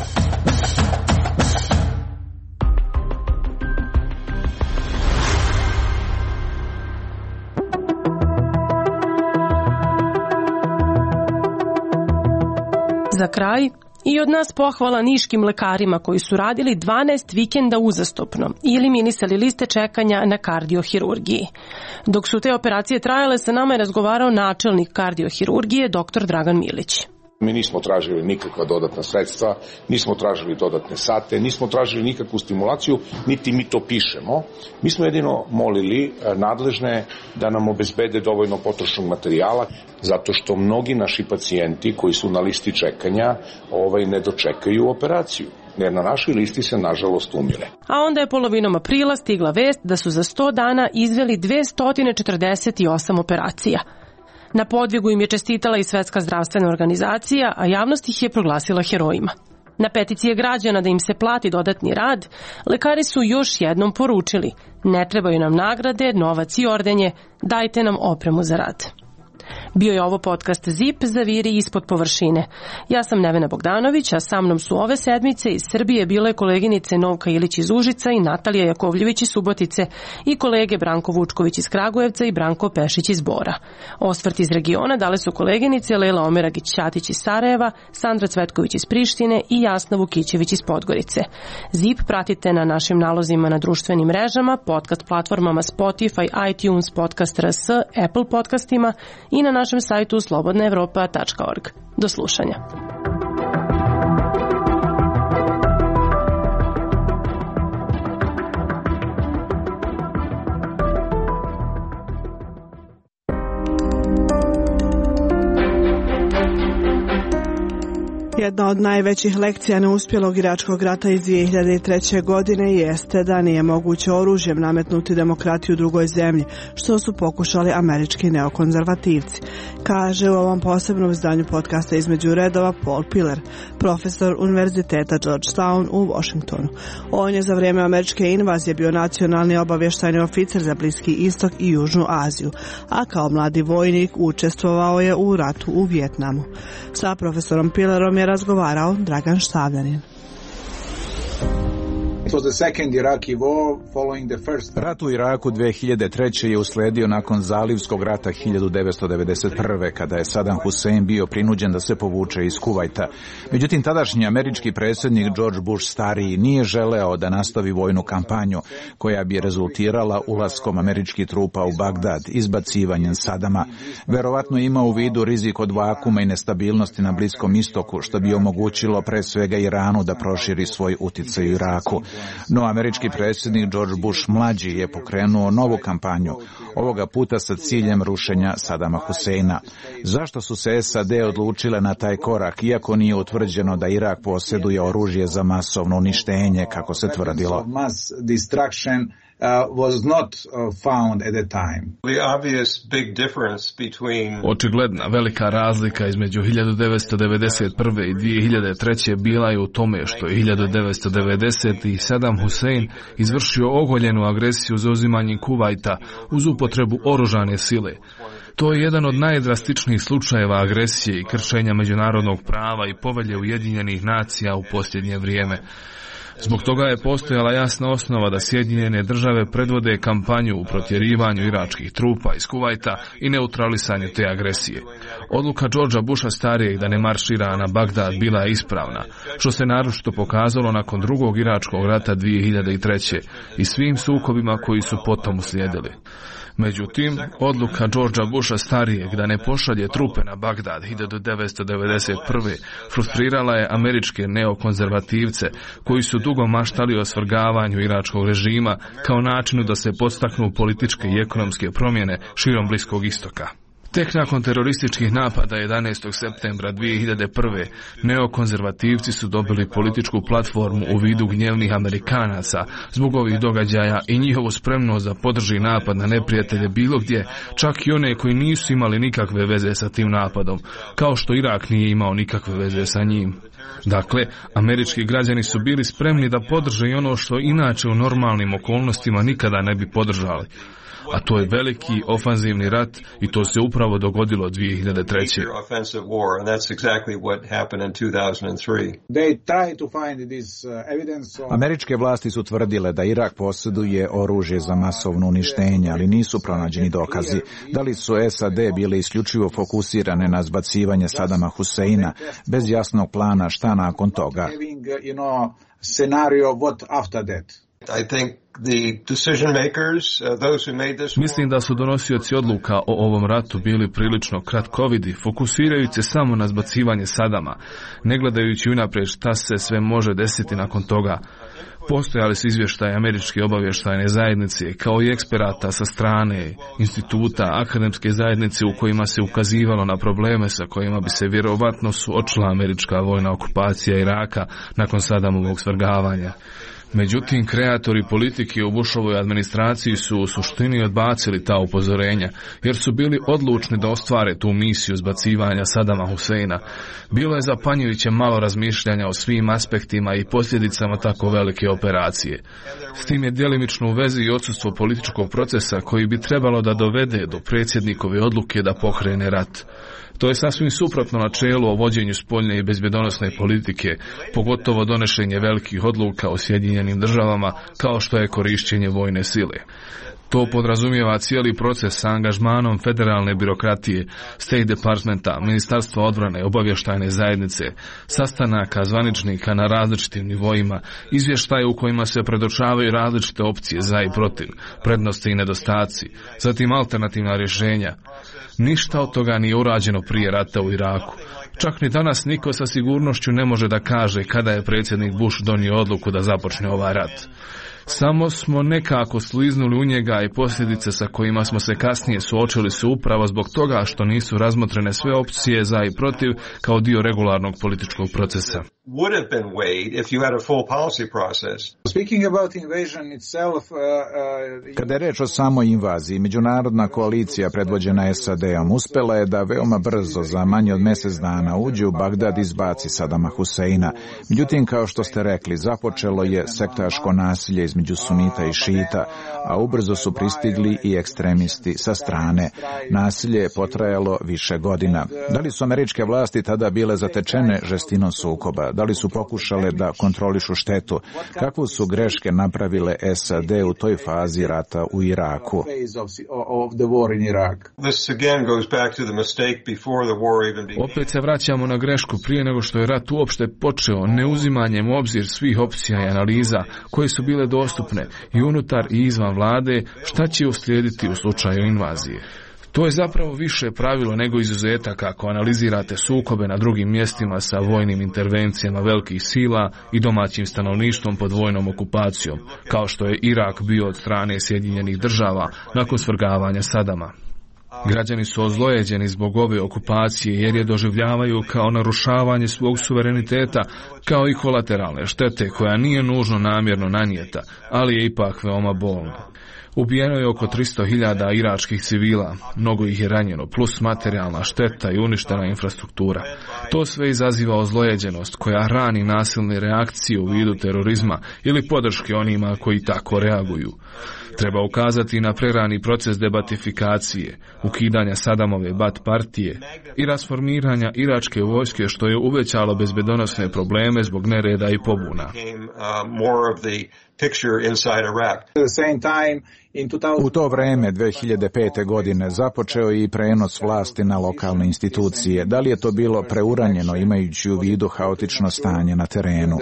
Za kraj, i od nas pohvala niškim lekarima koji su radili dvanaest vikenda uzastopno i eliminisali liste čekanja na kardiohirurgiji. Dok su te operacije trajale, sa nama je razgovarao načelnik kardiohirurgije dr Dragan Milić.
Mi nismo tražili nikakva dodatna sredstva, nismo tražili dodatne sate, nismo tražili nikakvu stimulaciju, niti mi to pišemo. Mi smo jedino molili nadležne da nam obezbede dovoljno potrošnog materijala, zato što mnogi naši pacijenti koji su na listi čekanja ovaj, ne dočekaju operaciju. Jer na našoj listi se nažalost umire.
A onda je polovinom aprila stigla vest da su za sto dana izveli dvesta četrdeset osam operacija. Na podvigu im je čestitala i Svetska zdravstvena organizacija, a javnost ih je proglasila herojima. Na peticije građana da im se plati dodatni rad, lekari su još jednom poručili: ne trebaju nam nagrade, novac i ordenje, dajte nam opremu za rad. Bio je ovo podcast Zip, zaviri ispod površine. Ja sam Nevena Bogdanović, a sa mnom su ove sedmice iz Srbije bile koleginice Novka Ilić iz Užica i Natalija Jakovljević iz Subotice i kolege Branko Vučković iz Kragujevca i Branko Pešić iz Bora. Osvrt iz regiona dale su koleginice Lela Omeragić-Ćatić iz Sarajeva, Sandra Cvetković iz Prištine i Jasna Vukićević iz Podgorice. Zip pratite na našim nalozima na društvenim mrežama, podcast platformama Spotify, iTunes, Podcast R S, Apple podcastima i na našem sajtu slobodna evropa tačka org. Do slušanja.
Jedna od najvećih lekcija neuspjelog iračkog rata iz dvije hiljade treće. godine jeste da nije moguće oružjem nametnuti demokratiju u drugoj zemlji, što su pokušali američki neokonzervativci, kaže u ovom posebnom izdanju podcasta Između redova Paul Pillar, profesor Univerziteta Georgetown u Washingtonu. On je za vrijeme američke invazije bio nacionalni obavještajni oficir za Bliski istok i Južnu Aziju, a kao mladi vojnik učestvovao je u ratu u Vijetnamu. Sa profesorom Pillarom je razgovarao Dragan Štavljanin.
Rat u Iraku dvije hiljade treće. je usledio nakon Zalivskog rata hiljadu devetsto devedeset prve. kada je Saddam Hussein bio prinuđen da se povuče iz Kuvajta. Međutim, tadašnji američki predsjednik George Bush stariji nije želeo da nastavi vojnu kampanju koja bi rezultirala ulaskom američkih trupa u Bagdad, izbacivanjem Sadama. Verovatno ima u vidu rizik od vakuma i nestabilnosti na Bliskom istoku, što bi omogućilo pre svega Iranu da proširi svoj uticaj u Iraku. No, američki predsjednik George Bush mlađi je pokrenuo novu kampanju, ovoga puta sa ciljem rušenja Sadama Huseina. Zašto su se S A D odlučile na taj korak, iako nije utvrđeno da Irak posjeduje oružje za masovno uništenje, kako se tvrdilo?
Uh, was not uh, found at the time. The obvious big difference between
Očigledna velika razlika između hiljadu devetsto devedeset prve. i dvije hiljade treće. bila je u tome što je hiljadu devetsto devedesete. i Saddam Hussein izvršio ogoljenu agresiju za uzimanjem Kuvajta uz upotrebu oružane sile. To je jedan od najdrastičnijih slučajeva agresije i kršenja međunarodnog prava i povelje Ujedinjenih nacija u posljednje vrijeme. Zbog toga je postojala jasna osnova da Sjedinjene države predvode kampanju u protjerivanju iračkih trupa iz Kuvajta i neutralisanju te agresije. Odluka Georgea Busha starijeg da ne maršira na Bagdad bila je ispravna, što se naročito pokazalo nakon drugog iračkog rata dvije hiljade treće. i svim sukobima koji su potom uslijedili. Međutim, odluka Georgea Busha starijeg da ne pošalje trupe na Bagdad hiljadu devetsto devedeset prve. frustrirala je američke neokonzervativce koji su dugo maštali o svrgavanju iračkog režima kao načinu da se podstaknu političke i ekonomske promjene širom Bliskog istoka. Tek nakon terorističkih napada jedanaestog septembra dvije hiljade prve. neokonzervativci su dobili političku platformu u vidu gnjevnih Amerikanaca zbog ovih događaja i njihovu spremnost da podrži napad na neprijatelje bilo gdje, čak i one koji nisu imali nikakve veze sa tim napadom, kao što Irak nije imao nikakve veze sa njim. Dakle, američki građani su bili spremni da podrže i ono što inače u normalnim okolnostima nikada ne bi podržali. A to je veliki ofanzivni rat i to se upravo dogodilo dvije hiljade treće.
Američke vlasti su tvrdile da Irak posjeduje oružje za masovno uništenje, ali nisu pronađeni dokazi. Da li su S A D bile isključivo fokusirane na zbacivanje Sadama Huseina bez jasnog plana šta nakon toga?
Mislim da su donosioci odluka o ovom ratu bili prilično kratkovidi, fokusirajući se samo na zbacivanje Sadama, ne gledajući unaprijed šta se sve može desiti nakon toga. Postojali su izvještaje američke obavještajne zajednice, kao i eksperata sa strane instituta akademske zajednice u kojima se ukazivalo na probleme sa kojima bi se vjerovatno suočila američka vojna okupacija Iraka nakon Sadamovog svrgavanja. Međutim, kreatori politike u Bushovoj administraciji su u suštini odbacili ta upozorenja, jer su bili odlučni da ostvare tu misiju zbacivanja Sadama Huseina. Bilo je zapanjujuće malo razmišljanja o svim aspektima i posljedicama tako velike operacije. S tim je djelimično u vezi i odsustvo političkog procesa koji bi trebalo da dovede do predsjednikove odluke da pokrene rat. To je sasvim suprotno načelu o vođenju spoljne i bezbjedonosne politike, pogotovo donošenje velikih odluka o Sjedinjenim državama kao što je korišćenje vojne sile. To podrazumijeva cijeli proces sa angažmanom federalne birokratije, State Departmenta, Ministarstva odbrane, obavještajne zajednice, sastanaka zvaničnika na različitim nivoima, izvještaje u kojima se predočavaju različite opcije za i protiv, prednosti i nedostaci, zatim alternativna rješenja. Ništa od toga nije urađeno prije rata u Iraku. Čak ni danas niko sa sigurnošću ne može da kaže kada je predsjednik Bush donio odluku da započne ovaj rat. Samo smo nekako sliznuli u njega i posljedice sa kojima smo se kasnije suočili su upravo zbog toga što nisu razmotrene sve opcije za i protiv kao dio regularnog političkog procesa.
Would have been weighed if you had a full policy process. Speaking about invasion itself, uh, uh,
Kada je reč o samoj invaziji, međunarodna koalicija predvođena S A D-om uspela je da veoma brzo, za manje od mjesec dana, uđe u Bagdad i izbaci Sadama Huseina. Međutim, kao što ste rekli, započelo je sektaško nasilje između sunita i šita, a ubrzo su pristigli i ekstremisti sa strane. Nasilje je potrajalo više godina. Da li su američke vlasti tada bile zatečene žestinom sukoba? Da li su pokušale da kontrolišu štetu? Kakvu su greške napravile S A D u toj fazi rata u Iraku?
Opet se vraćamo na grešku prije nego što je rat uopšte počeo, neuzimanjem u obzir svih opcija i analiza koje su bile dostupne i unutar i izvan vlade, šta će uslijediti u slučaju invazije. To je zapravo više pravilo nego izuzetak ako analizirate sukobe na drugim mjestima sa vojnim intervencijama velikih sila i domaćim stanovništvom pod vojnom okupacijom, kao što je Irak bio od strane Sjedinjenih država nakon svrgavanja Sadama. Građani su ozlojeđeni zbog ove okupacije jer je doživljavaju kao narušavanje svog suvereniteta, kao i kolateralne štete koja nije nužno namjerno nanijeta, ali je ipak veoma bolna. Ubijeno je oko tristo hiljada iračkih civila, mnogo ih je ranjeno, plus materijalna šteta i uništena infrastruktura. To sve izaziva ozlojeđenost koja rani nasilne reakcije u vidu terorizma ili podrške onima koji tako reaguju. Treba ukazati na prerani proces debatifikacije, ukidanja Sadamove Bat partije i rasformiranja iračke vojske što je uvećalo bezbjedonosne probleme zbog nereda i pobuna.
U to vrijeme, dvije hiljade pete. godine, započeo je i prenos vlasti na lokalne institucije. Da li je to bilo preuranjeno imajući u vidu haotično stanje na terenu?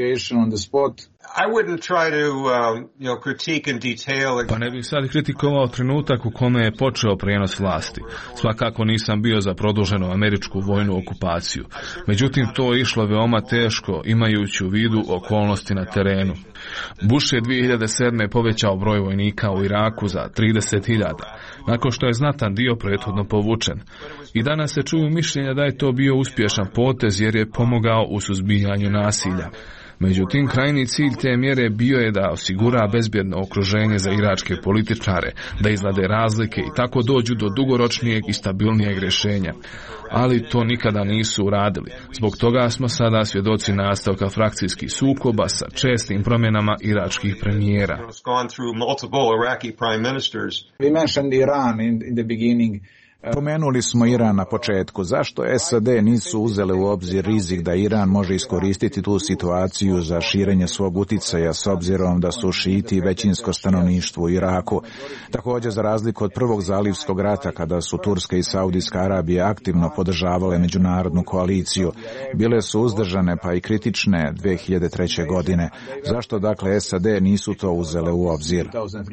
Pa ne bih sad kritikovao trenutak u kome je počeo prijenos vlasti. Svakako nisam bio za produženu američku vojnu okupaciju. Međutim, to je išlo veoma teško imajući u vidu okolnosti na terenu. Bush je dvije hiljade sedme. povećao broj vojnika u Iraku za trideset hiljada, nakon što je znatan dio prethodno povučen. I danas se čuju mišljenja da je to bio uspješan potez jer je pomogao u suzbijanju nasilja. Međutim, krajnji cilj te mjere bio je da osigura bezbjedno okruženje za iračke političare, da izlade razlike i tako dođu do dugoročnijeg i stabilnijeg rješenja. Ali to nikada nisu uradili. Zbog toga smo sada svjedoci nastavka frakcijskih sukoba sa čestim promjenama iračkih premijera.
We mentioned Iran in, in the beginning.
Pomenuli smo Iran na početku. Zašto S A D nisu uzele u obzir rizik da Iran može iskoristiti tu situaciju za širenje svog uticaja s obzirom da su šiti većinsko stanovništvo u Iraku? Također, za razliku od prvog zalivskog rata kada su Turska i Saudijska Arabija aktivno podržavale međunarodnu koaliciju, bile su uzdržane pa i kritične dvije hiljade treće. godine. Zašto dakle S A D nisu to uzele u obzir?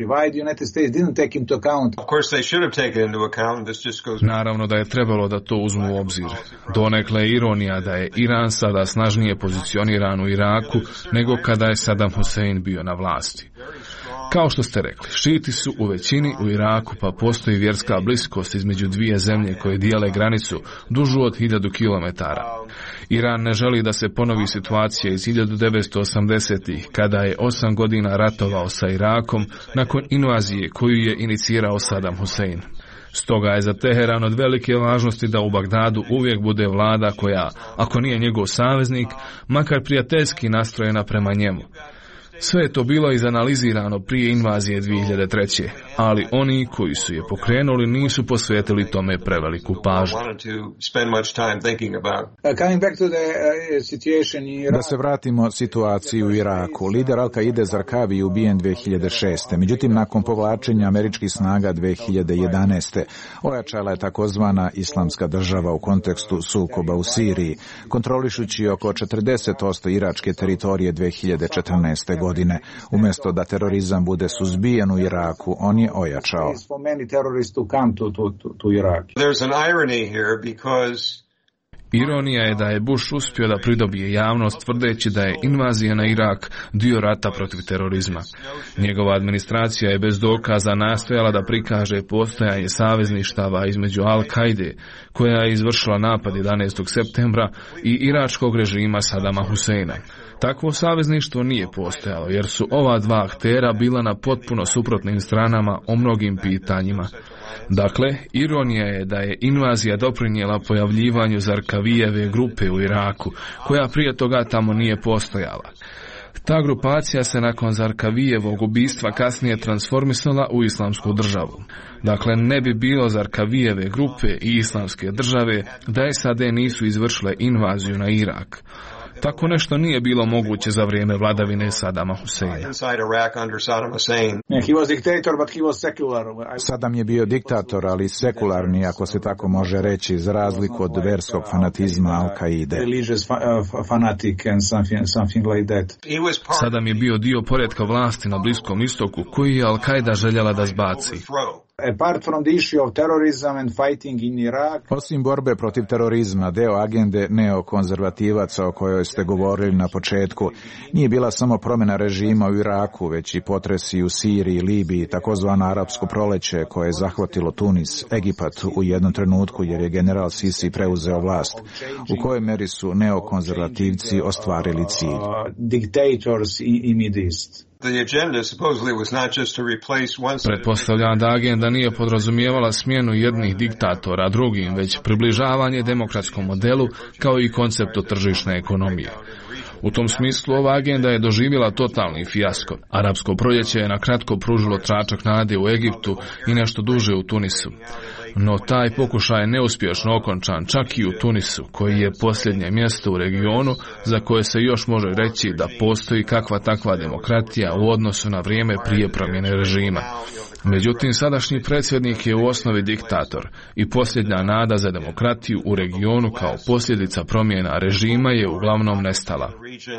Naravno da je trebalo da to uzmu u obzir. Donekle je ironija da je Iran sada snažnije pozicioniran u Iraku nego kada je Saddam Hussein bio na vlasti. Kao što ste rekli, šiti su u većini u Iraku, pa postoji vjerska bliskost između dvije zemlje koje dijele granicu dužu od hiljadu kilometara. Iran ne želi da se ponovi situacija iz hiljadu devetsto osamdesetih, kada je osam godina ratovao sa Irakom nakon invazije koju je inicirao Saddam Hussein. Stoga je za Teheran od velike važnosti da u Bagdadu uvijek bude vlada koja, ako nije njegov saveznik, makar prijateljski nastrojena prema njemu. Sve je to bilo izanalizirano prije invazije dvije hiljade treće. ali oni koji su je pokrenuli nisu posvetili tome preveliku pažnju.
Da se vratimo situaciji u Iraku. Lider Al-Kaide Zarqawi je ubijen dvije hiljade šeste. Međutim, nakon povlačenja američkih snaga dvije hiljade jedanaeste. ojačala je takozvana Islamska država u kontekstu sukoba u Siriji, kontrolišući oko četrdeset posto iračke teritorije dvije hiljade četrnaeste. godine. Umjesto da terorizam bude suzbijen u Iraku, on je ojačao.
Ironija je da je Bush uspio da pridobije javnost tvrdeći da je invazija na Irak dio rata protiv terorizma. Njegova administracija je bez dokaza nastojala da prikaže postojanje savezništava između Al-Kaide, koja je izvršila napad jedanaestog septembra, i iračkog režima Sadama Huseina. Takvo savezništvo nije postojalo, jer su ova dva aktera bila na potpuno suprotnim stranama o mnogim pitanjima. Dakle, ironija je da je invazija doprinijela pojavljivanju Zarqavijeve grupe u Iraku, koja prije toga tamo nije postojala. Ta grupacija se nakon Zarqavijevog ubistva kasnije transformisala u Islamsku državu. Dakle, ne bi bilo Zarqavijeve grupe i Islamske države da S A D nisu izvršile invaziju na Irak. Tako nešto nije bilo moguće za vrijeme vladavine Sadama Huseina.
Sadam je bio diktator, ali sekularni, ako se tako može reći, za razliku od verskog fanatizma Al-Kaide.
Sadam je bio dio poretka vlasti na Bliskom istoku koji je Al-Kaida željela da zbaci.
Osim borbe protiv terorizma, deo agende neokonzervativaca o kojoj ste govorili na početku nije bila samo promjena režima u Iraku, već i potresi u Siriji, Libiji, takozvano arapsko proleće koje je zahvatilo Tunis, Egipat u jednom trenutku jer je general Sisi preuzeo vlast. U kojoj meri su neokonzervativci ostvarili cilj?
Pretpostavljam da agenda nije podrazumijevala smjenu jednih diktatora drugim, već približavanje demokratskom modelu kao i konceptu tržišne ekonomije. U tom smislu ova agenda je doživjela totalni fijasko. Arapsko proljeće je na kratko pružilo tračak nade u Egiptu i nešto duže u Tunisu. No taj pokušaj je neuspješno okončan čak i u Tunisu, koji je posljednje mjesto u regionu za koje se još može reći da postoji kakva takva demokratija u odnosu na vrijeme prije promjene režima. Međutim, sadašnji predsjednik je u osnovi diktator i posljednja nada za demokratiju u regionu kao posljedica promjena režima je uglavnom nestala.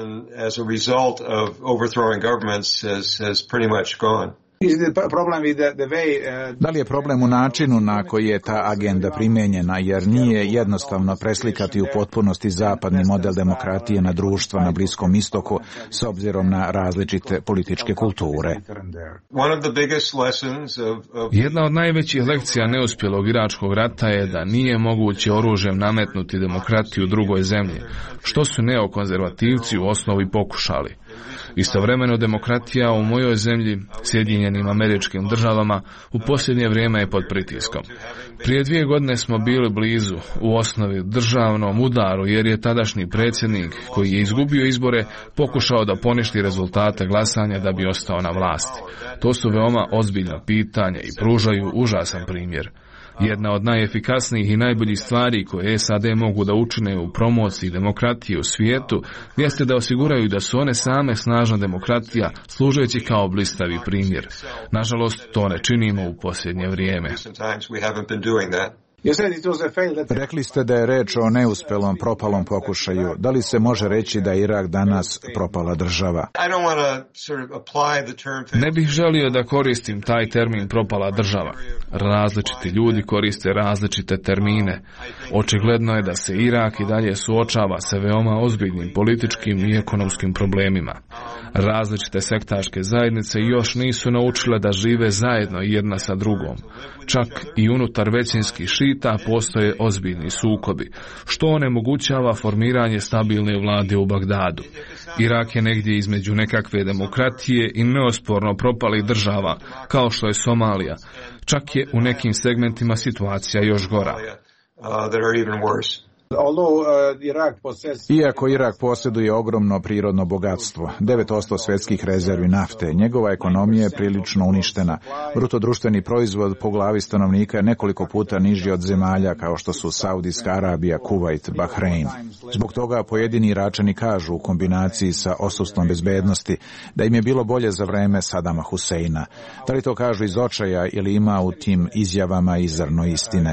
Da li je problem u načinu na koji je ta agenda primijenjena, jer nije jednostavno preslikati u potpunosti zapadni model demokratije na društva na Bliskom istoku s obzirom na različite političke kulture?
Jedna od najvećih lekcija neuspjelog iračkog rata je da nije moguće oružjem nametnuti demokratiju drugoj zemlji, što su neokonzervativci u osnovi pokušali. Istovremeno demokratija u mojoj zemlji, Sjedinjenim Američkim Državama, u posljednje vrijeme je pod pritiskom. Prije dvije godine smo bili blizu u osnovi državnom udaru jer je tadašnji predsjednik, koji je izgubio izbore, pokušao da poništi rezultate glasanja da bi ostao na vlasti. To su veoma ozbiljna pitanja i pružaju užasan primjer. Jedna od najefikasnijih i najboljih stvari koje S A D mogu da učine u promociji demokratije u svijetu jeste da osiguraju da su one same snažna demokratija, služeći kao blistavi primjer. Nažalost, to ne činimo u posljednje vrijeme.
Rekli ste da je reč o neuspelom, propalom pokušaju. Da li se može reći da je Irak danas propala država?
Ne bih želio da koristim taj termin propala država. Različiti ljudi koriste različite termine. Očigledno je da se Irak i dalje suočava sa veoma ozbiljnim političkim i ekonomskim problemima. Različite sektaške zajednice još nisu naučile da žive zajedno jedna sa drugom. Čak i unutar većinskih šita postoje ozbiljni sukobi, što onemogućava formiranje stabilne vlade u Bagdadu. Irak je negdje između nekakve demokratije i neosporno propalih država, kao što je Somalija. Čak je u nekim segmentima situacija još gora.
Iako Irak posjeduje ogromno prirodno bogatstvo, devet posto svjetskih rezervi nafte, njegova ekonomija je prilično uništena. Brutodruštveni proizvod po glavi stanovnika je nekoliko puta niži od zemalja kao što su Saudijska Arabija, Kuvajt, Bahrein. Zbog toga pojedini Iračani kažu u kombinaciji sa odsustvom bezbednosti da im je bilo bolje za vreme Sadama Huseina. Da li to kažu iz očaja ili ima u tim izjavama i zrno istine?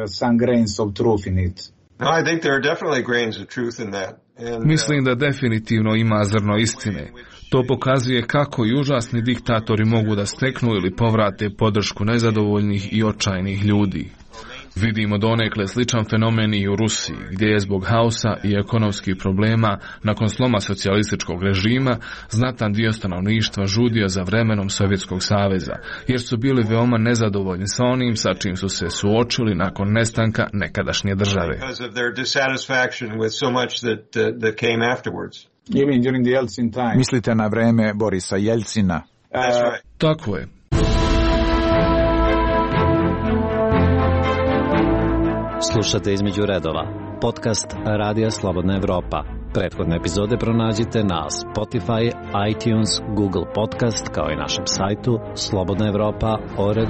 Mislim da definitivno ima zrno istine. To pokazuje kako i užasni diktatori mogu da steknu ili povrate podršku nezadovoljnih i očajnih ljudi. Vidimo donekle sličan fenomen i u Rusiji, gdje je zbog haosa i ekonomskih problema nakon sloma socijalističkog režima znatan dio stanovništva žudio za vremenom Sovjetskog saveza, jer su bili veoma nezadovoljni sa onim sa čim su se suočili nakon nestanka nekadašnje države.
Mislite na vreme Borisa Jeljcina?
Tako je.
Slušate Između redova, podcast Radija Slobodna Evropa. Prethodne epizode pronađite na Spotify, iTunes, Google Podcast, kao i našem sajtu slobodna evropa tačka org.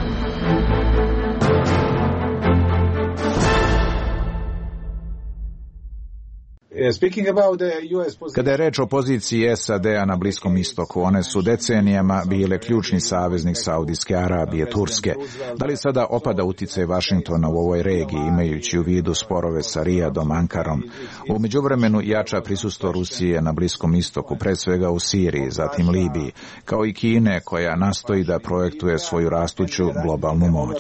Kada je reč o poziciji S A D-a na Bliskom istoku, one su decenijama bile ključni saveznik Saudijske Arabije, Turske. Da li sada opada uticaj Vašingtona u ovoj regiji, imajući u vidu sporove sa Rijadom, Ankarom? U međuvremenu jača prisustvo Rusije na Bliskom istoku, pre svega u Siriji, zatim Libiji, kao i Kine, koja nastoji da projektuje svoju rastuću globalnu moć.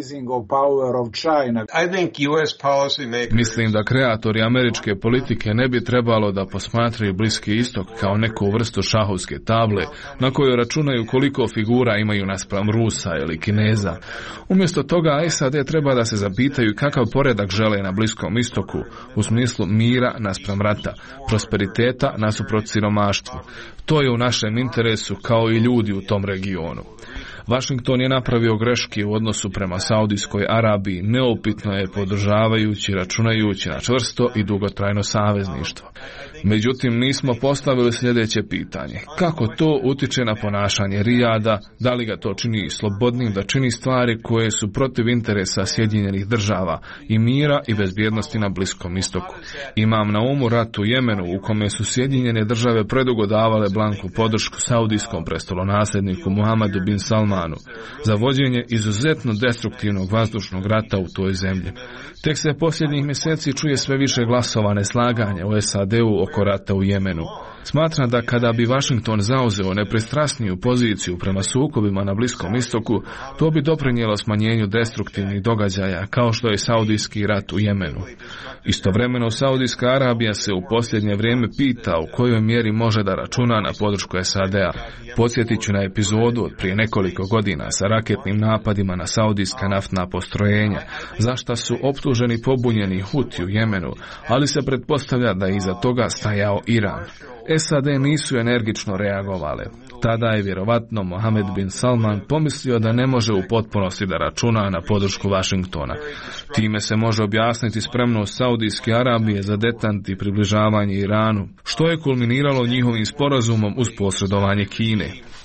Mislim da kreatori američke politike ne bi trebalo da posmatraju Bliski istok kao neku vrstu šahovske table na kojoj računaju koliko figura imaju naspram Rusa ili Kineza. Umjesto toga S A D treba da se zapitaju kakav poredak žele na Bliskom istoku u smislu mira naspram rata, prosperiteta nasuprot siromaštvu. To je u našem interesu kao i ljudi u tom regionu. Washington je napravio greške u odnosu prema Saudijskoj Arabiji, neupitno je podržavajući, računajući na čvrsto i dugotrajno savezništvo. Međutim, nismo postavili sljedeće pitanje. Kako to utiče na ponašanje Rijada, da li ga to čini slobodnim da čini stvari koje su protiv interesa Sjedinjenih država i mira i bezbjednosti na Bliskom istoku? Imam na umu rat u Jemenu u kome su Sjedinjene države predugo davale blanku podršku saudijskom prestolonasljedniku Muhamedu bin Salmanu za vođenje izuzetno destruktivnog vazdušnog rata u toj zemlji. Tek se posljednjih mjeseci čuje sve više glasova neslaganja u S A D-u oko rata u Jemenu. Smatram da kada bi Washington zauzeo nepristrasniju poziciju prema sukobima na Bliskom istoku, to bi doprinijelo smanjenju destruktivnih događaja kao što je Saudijski rat u Jemenu. Istovremeno, Saudijska Arabija se u posljednje vrijeme pita u kojoj mjeri može da računa na podršku S A D-a. Podsjetit ću na epizodu od prije nekoliko godina sa raketnim napadima na saudijska naftna postrojenja, za šta su optuženi pobunjeni Huti u Jemenu, ali se pretpostavlja da je iza toga stajao Iran. S A D nisu energično reagovale. Tada je vjerovatno Mohamed bin Salman pomislio da ne može u potpunosti da računa na podršku Washingtona. Time se može objasniti spremnost Saudijske Arabije za detant i približavanje Iranu, što je kulminiralo njihovim sporazumom uz posredovanje Kine.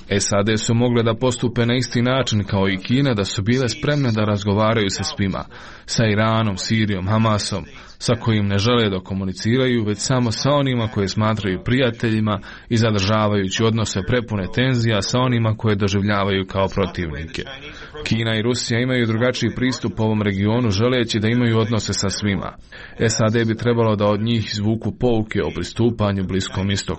S A D su mogle da postupe na isti način kao i Kina da su bile spremne da razgovaraju sa svima, sa Iranom, Sirijom, Hamasom, sa kojim ne žele da komuniciraju, već samo sa onima koje smatraju prijateljima i zadržavajući odnose prepune tenzija sa onima koje doživljavaju kao protivnike. Kina i Rusija imaju drugačiji pristup ovom regionu želeći da imaju odnose sa svima. S A D bi trebalo da od njih izvuku pouke o pristupanju Bliskom istoku.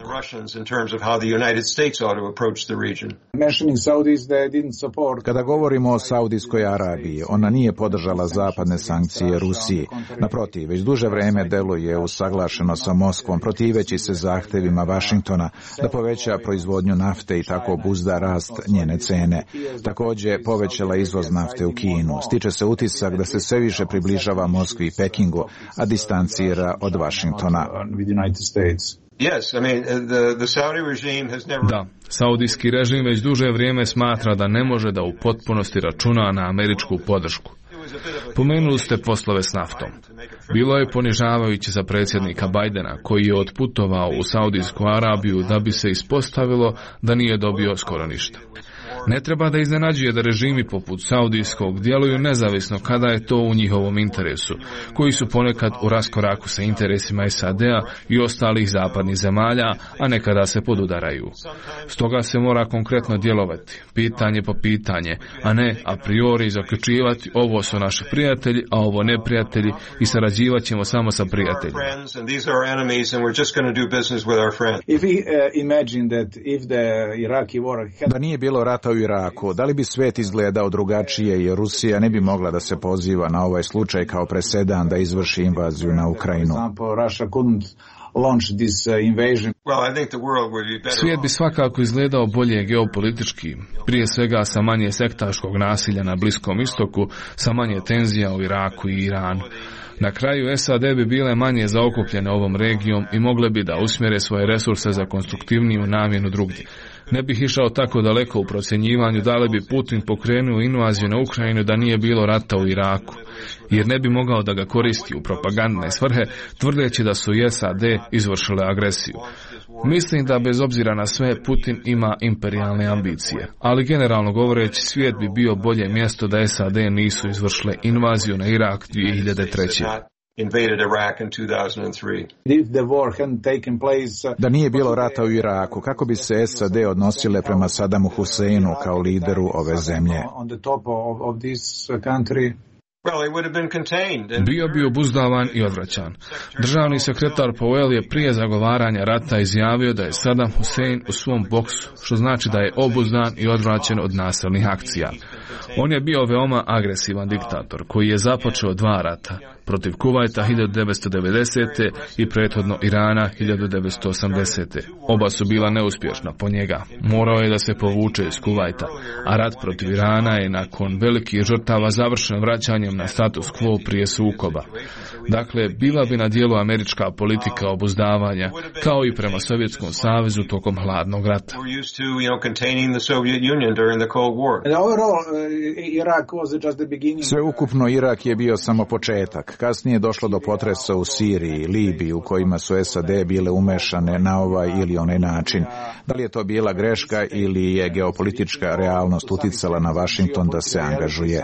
Kada govorimo o Saudijskoj Arabiji, ona nije podržala zapadne sankcije Rusiji. Naprotiv, već duže vreme deluje usaglašeno sa Moskvom, protiveći se zahtevima Vašingtona da poveća proizvodnju nafte i tako obuzda rast njene cene. Također povećala izvoz nafte u Kinu. Stiče se utisak da se sve više približava Moskvi i Pekingu, a distancira od Vašingtona.
Da, saudijski režim već duže vrijeme smatra da ne može da u potpunosti računa na američku podršku. Pomenuli ste poslove s naftom. Bilo je ponižavajuće za predsjednika Bajdena, koji je otputovao u Saudijsku Arabiju da bi se ispostavilo da nije dobio skoro ništa. Ne treba da iznenađuje da režimi poput saudijskog djeluju nezavisno kada je to u njihovom interesu, koji su ponekad u raskoraku sa interesima S A D-a i ostalih zapadnih zemalja, a nekada se podudaraju. Stoga se mora konkretno djelovati, pitanje po pitanje, a ne a priori zaključivati ovo su naši prijatelji, a ovo neprijatelji i sarađivat ćemo samo sa prijateljima.
Da nije bilo rata u Iraku, da li bi svijet izgledao drugačije i Rusija ne bi mogla da se poziva na ovaj slučaj kao presedan da izvrši invaziju na Ukrajinu?
Svijet bi svakako izgledao bolje geopolitički, prije svega sa manje sektaškog nasilja na Bliskom istoku, sa manje tenzija u Iraku i Iranu. Na kraju S A D bi bile manje zaokupljene ovom regijom i mogle bi da usmjere svoje resurse za konstruktivniju namjenu drugdje. Ne bih išao tako daleko u procjenjivanju da li bi Putin pokrenuo invaziju na Ukrajinu da nije bilo rata u Iraku, jer ne bi mogao da ga koristi u propagandne svrhe, tvrdeći da su S A D izvršile agresiju. Mislim da bez obzira na sve Putin ima imperijalne ambicije, ali generalno govoreći svijet bi bio bolje mjesto da S A D nisu izvršile invaziju na Irak dvije hiljade treće.
Da nije bilo rata u Iraku, kako bi se S A D odnosile prema Sadamu Huseinu kao lideru ove zemlje?
Bio bi obuzdavan i odvraćan. Državni sekretar Powell je prije zagovaranja rata izjavio da je Saddam Hussein u svom boksu, što znači da je obuzdan i odvraćen od nasilnih akcija. On je bio veoma agresivan diktator koji je započeo dva rata, protiv Kuvajta hiljadu devetsto devedesete. i prethodno Irana hiljadu devetsto osamdesete. Oba su bila neuspješna po njega. Morao je da se povuče iz Kuvajta, a rat protiv Irana je nakon velikih žrtava završen vraćanjem na status quo prije sukoba. Dakle, bila bi na dijelu američka politika obuzdavanja, kao i prema Sovjetskom savezu tokom hladnog rata.
Sveukupno Irak je bio samo početak. Kasnije je došlo do potresa u Siriji i Libiji u kojima su S A D bile umešane na ovaj ili onaj način. Da li je to bila greška ili je geopolitička realnost uticala na Washington da se angažuje?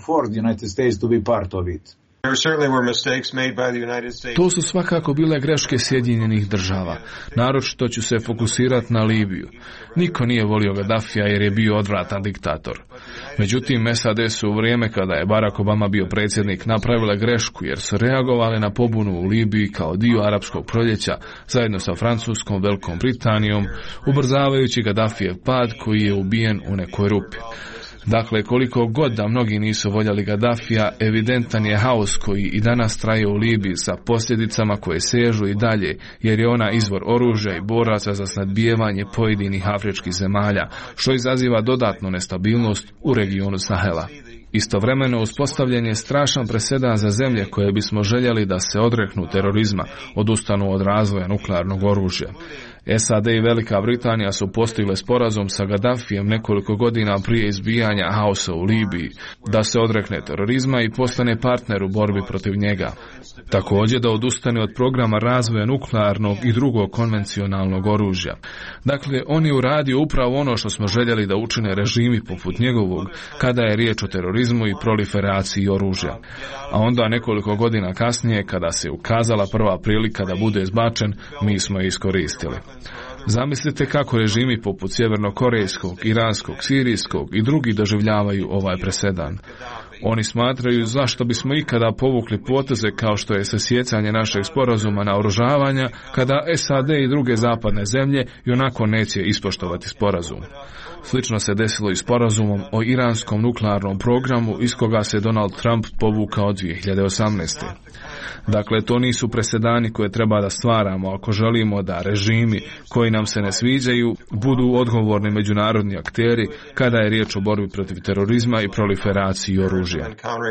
To su svakako bile greške Sjedinjenih država. Naročito ću se fokusirati na Libiju. Niko nije volio Gaddafija jer je bio odvratan diktator. Međutim, S A D su u vrijeme kada je Barack Obama bio predsjednik napravile grešku jer su reagovali na pobunu u Libiji kao dio arapskog proljeća zajedno sa Francuskom, Velikom Britanijom, ubrzavajući Gaddafijev pad koji je ubijen u nekoj rupi. Dakle, koliko god da mnogi nisu voljeli Gaddafija, evidentan je haos koji i danas traje u Libiji sa posljedicama koje sežu i dalje, jer je ona izvor oružja i boraca za snadbijevanje pojedinih afričkih zemalja, što izaziva dodatnu nestabilnost u regionu Sahela. Istovremeno uspostavljen je strašan presedan za zemlje koje bismo željeli da se odreknu terorizma, odustanu od razvoja nuklearnog oružja. S A D i Velika Britanija su postigle sporazum sa Gaddafijem nekoliko godina prije izbijanja haosa u Libiji, da se odrekne terorizma i postane partner u borbi protiv njega. Također da odustane od programa razvoja nuklearnog i drugog konvencionalnog oružja. Dakle, on je uradio upravo ono što smo željeli da učine režimi poput njegovog kada je riječ o terorizmu i proliferaciji oružja. A onda nekoliko godina kasnije, kada se ukazala prva prilika da bude izbačen, mi smo je iskoristili. Zamislite kako režimi poput sjevernokorejskog, iranskog, sirijskog i drugi doživljavaju ovaj presedan. Oni smatraju zašto bismo ikada povukli poteze kao što je sasjecanje našeg sporazuma na oružavanja, kada S A D i druge zapadne zemlje i onako neće ispoštovati sporazum. Slično se desilo i sporazumom o iranskom nuklearnom programu iz koga se Donald Trump povukao dvije hiljade osamnaeste. Dakle, to nisu presedani koje treba da stvaramo ako želimo da režimi koji nam se ne sviđaju budu odgovorni međunarodni akteri kada je riječ o borbi protiv terorizma i proliferaciji oružja.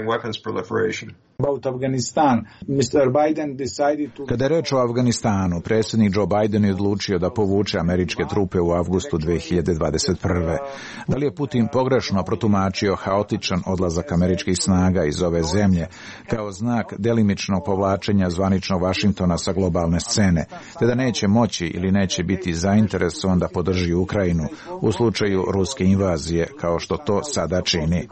Kada je reč o Afganistanu, predsjednik Joe Biden je odlučio da povuče američke trupe u avgustu dvije hiljade dvadeset prve. Da li je Putin pogrešno protumačio haotičan odlazak američkih snaga iz ove zemlje kao znak delimičnog povlačenja zvaničnog Vašingtona sa globalne scene, te da neće moći ili neće biti zainteresovan da podrži Ukrajinu u slučaju ruske invazije, kao što to sada čini?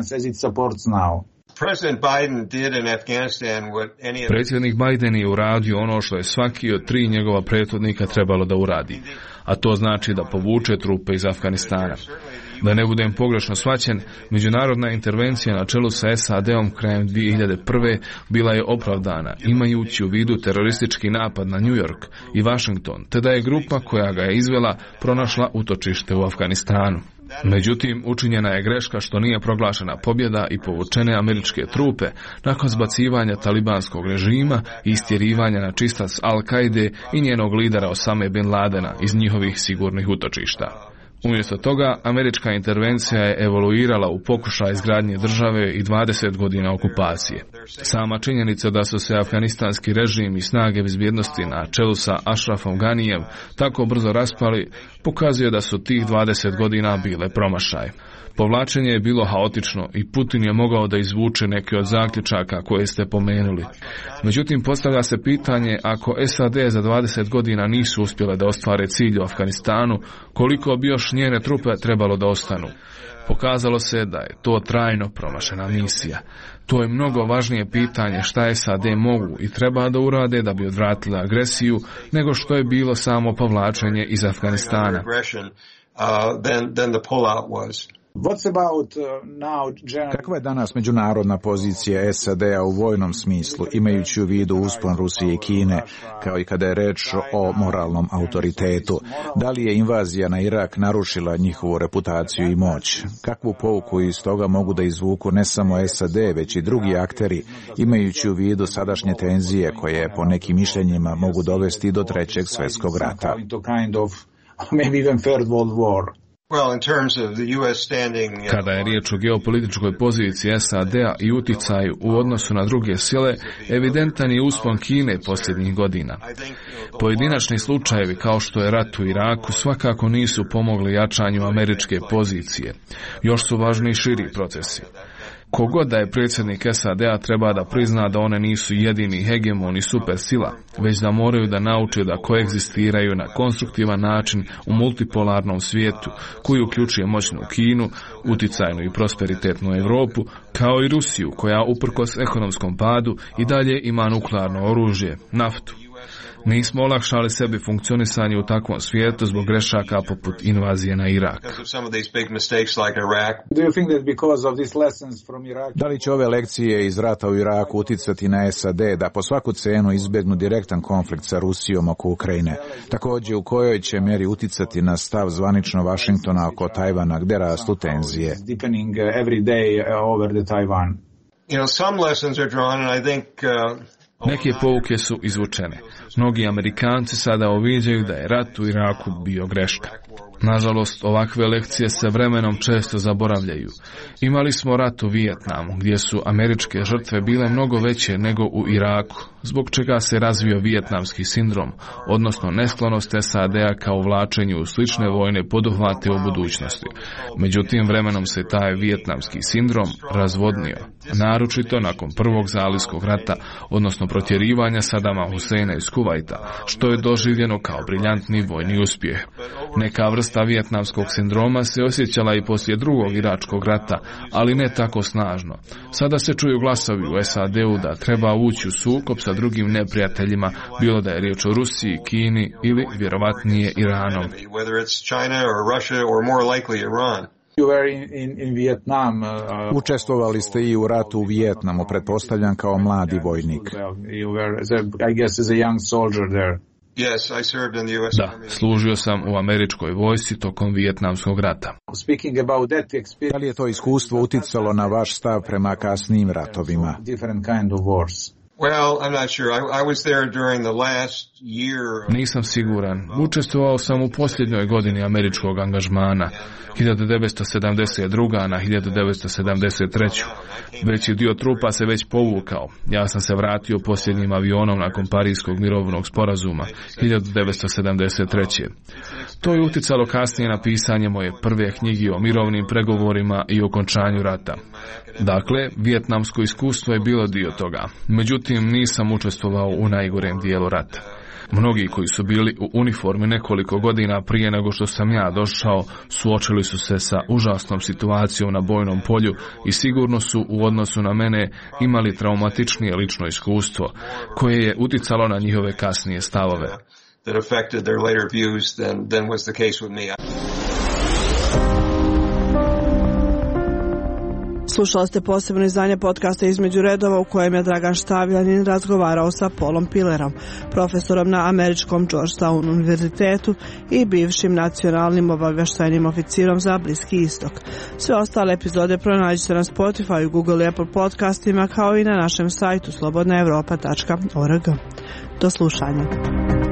Predsjednik Biden je uradio ono što je svaki od tri njegova prethodnika trebalo da uradi, a to znači da povuče trupe iz Afganistana. Da ne budem pogrešno shvaćen, međunarodna intervencija na čelu sa S A D-om krajem dvije hiljade prve bila je opravdana, imajući u vidu teroristički napad na New York i Washington, te da je grupa koja ga je izvela pronašla utočište u Afganistanu. Međutim, učinjena je greška što nije proglašena pobjeda i povučene američke trupe nakon zbacivanja talibanskog režima i istjerivanja na čistac Al-Kaide i njenog lidera Osame bin Ladena iz njihovih sigurnih utočišta. Umjesto toga, američka intervencija je evoluirala u pokušaj izgradnje države i dvadeset godina okupacije. Sama činjenica da su se afganistanski režim i snage bezbjednosti na čelu sa Ashrafom Ganijem tako brzo raspali, pokazuje da su tih dvadeset godina bile promašaj. Povlačenje je bilo haotično i Putin je mogao da izvuče neke od zaključaka koje ste pomenuli. Međutim, postavlja se pitanje, ako S A D za dvadeset godina nisu uspjele da ostvare cilj u Afganistanu, koliko bi još njene trupe trebalo da ostanu? Pokazalo se da je to trajno promašena misija. To je mnogo važnije pitanje šta S A D mogu i treba da urade da bi odvratile agresiju, nego što je bilo samo povlačenje iz Afganistana.
Kakva je danas međunarodna pozicija S A D-a u vojnom smislu, imajući u vidu uspon Rusije i Kine, kao i kada je reč o moralnom autoritetu? Da li je invazija na Irak narušila njihovu reputaciju i moć? Kakvu pouku iz toga mogu da izvuku ne samo S A D, već i drugi akteri, imajući u vidu sadašnje tenzije koje po nekim mišljenjima mogu dovesti do trećeg svjetskog rata?
Kada je riječ o geopolitičkoj poziciji S A D-a i uticaju u odnosu na druge sile, evidentan je uspon Kine posljednjih godina. Pojedinačni slučajevi kao što je rat u Iraku svakako nisu pomogli jačanju američke pozicije. Još su važni širi procesi. Kogod da je predsjednik S A D-a treba da prizna da one nisu jedini hegemon i supersila, već da moraju da nauče da koegzistiraju na konstruktivan način u multipolarnom svijetu koji uključuje moćnu Kinu, uticajnu i prosperitetnu Europu, kao i Rusiju koja uprkos ekonomskom padu i dalje ima nuklearno oružje, naftu. Nismo olakšali sebi funkcionisanje u takvom svijetu zbog grešaka poput invazije na Irak.
Da li će ove lekcije iz rata u Iraku uticati na S A D da po svaku cenu izbjegnu direktan konflikt sa Rusijom oko Ukrajine? Također, u kojoj će mjeri uticati na stav zvanično Vašingtona oko Tajvana gdje rastu tenzije?
Neke pouke su izvučene. Mnogi Amerikanci sada uviđaju da je rat u Iraku bio greška. Nažalost, ovakve lekcije se vremenom često zaboravljaju. Imali smo rat u Vijetnamu, gdje su američke žrtve bile mnogo veće nego u Iraku, zbog čega se razvio vijetnamski sindrom, odnosno nesklonost S A D-a kao uvlačenju u slične vojne poduhvate u budućnosti. Međutim, vremenom se taj vijetnamski sindrom razvodnio, naročito nakon prvog Zalivskog rata, odnosno protjerivanja Sadama Huseina iz Kuvajta, što je doživljeno kao briljantni vojni uspjeh. Neka vrsta vijetnamskog sindroma se osjećala i poslije drugog Iračkog rata, ali ne tako snažno. Sada se čuju glasovi u S A D-u da treba ući u sukob sa drugim neprijateljima, bilo da je riječ o Rusiji, Kini ili vjerovatnije Iranom.
Učestvovali ste i u ratu u Vijetnamu, pretpostavljam kao mladi vojnik.
Da, služio sam u američkoj vojsci tokom Vijetnamskog rata.
Da li je to iskustvo uticalo na vaš stav prema kasnijim ratovima?
Nisam siguran. Učestvovao sam u posljednjoj godini američkog angažmana, hiljadu devetsto sedamdeset druga. na hiljadu devetsto sedamdeset treća. Veći dio trupa se već povukao. Ja sam se vratio posljednjim avionom nakon Parijskog mirovnog sporazuma, hiljadu devetsto sedamdeset treće. To je uticalo kasnije na pisanje moje prve knjige o mirovnim pregovorima i okončanju rata. Dakle, vijetnamsko iskustvo je bilo dio toga. Međutim, nisam učestvovao u najgorem dijelu rata. Mnogi koji su bili u uniformi nekoliko godina prije nego što sam ja došao, suočili su se sa užasnom situacijom na bojnom polju i sigurno su u odnosu na mene imali traumatičnije lično iskustvo, koje je uticalo na njihove kasnije stavove.
Slušali ste posebno izdanje podcasta Između redova u kojem je Dragan Štavljanin razgovarao sa Paulom Pillerom, profesorom na američkom Georgetown univerzitetu i bivšim nacionalnim obavještajnim oficirom za Bliski istok. Sve ostale epizode pronađite na Spotify, Google i Apple podcastima kao i na našem sajtu slobodna europa tačka org. Do slušanja.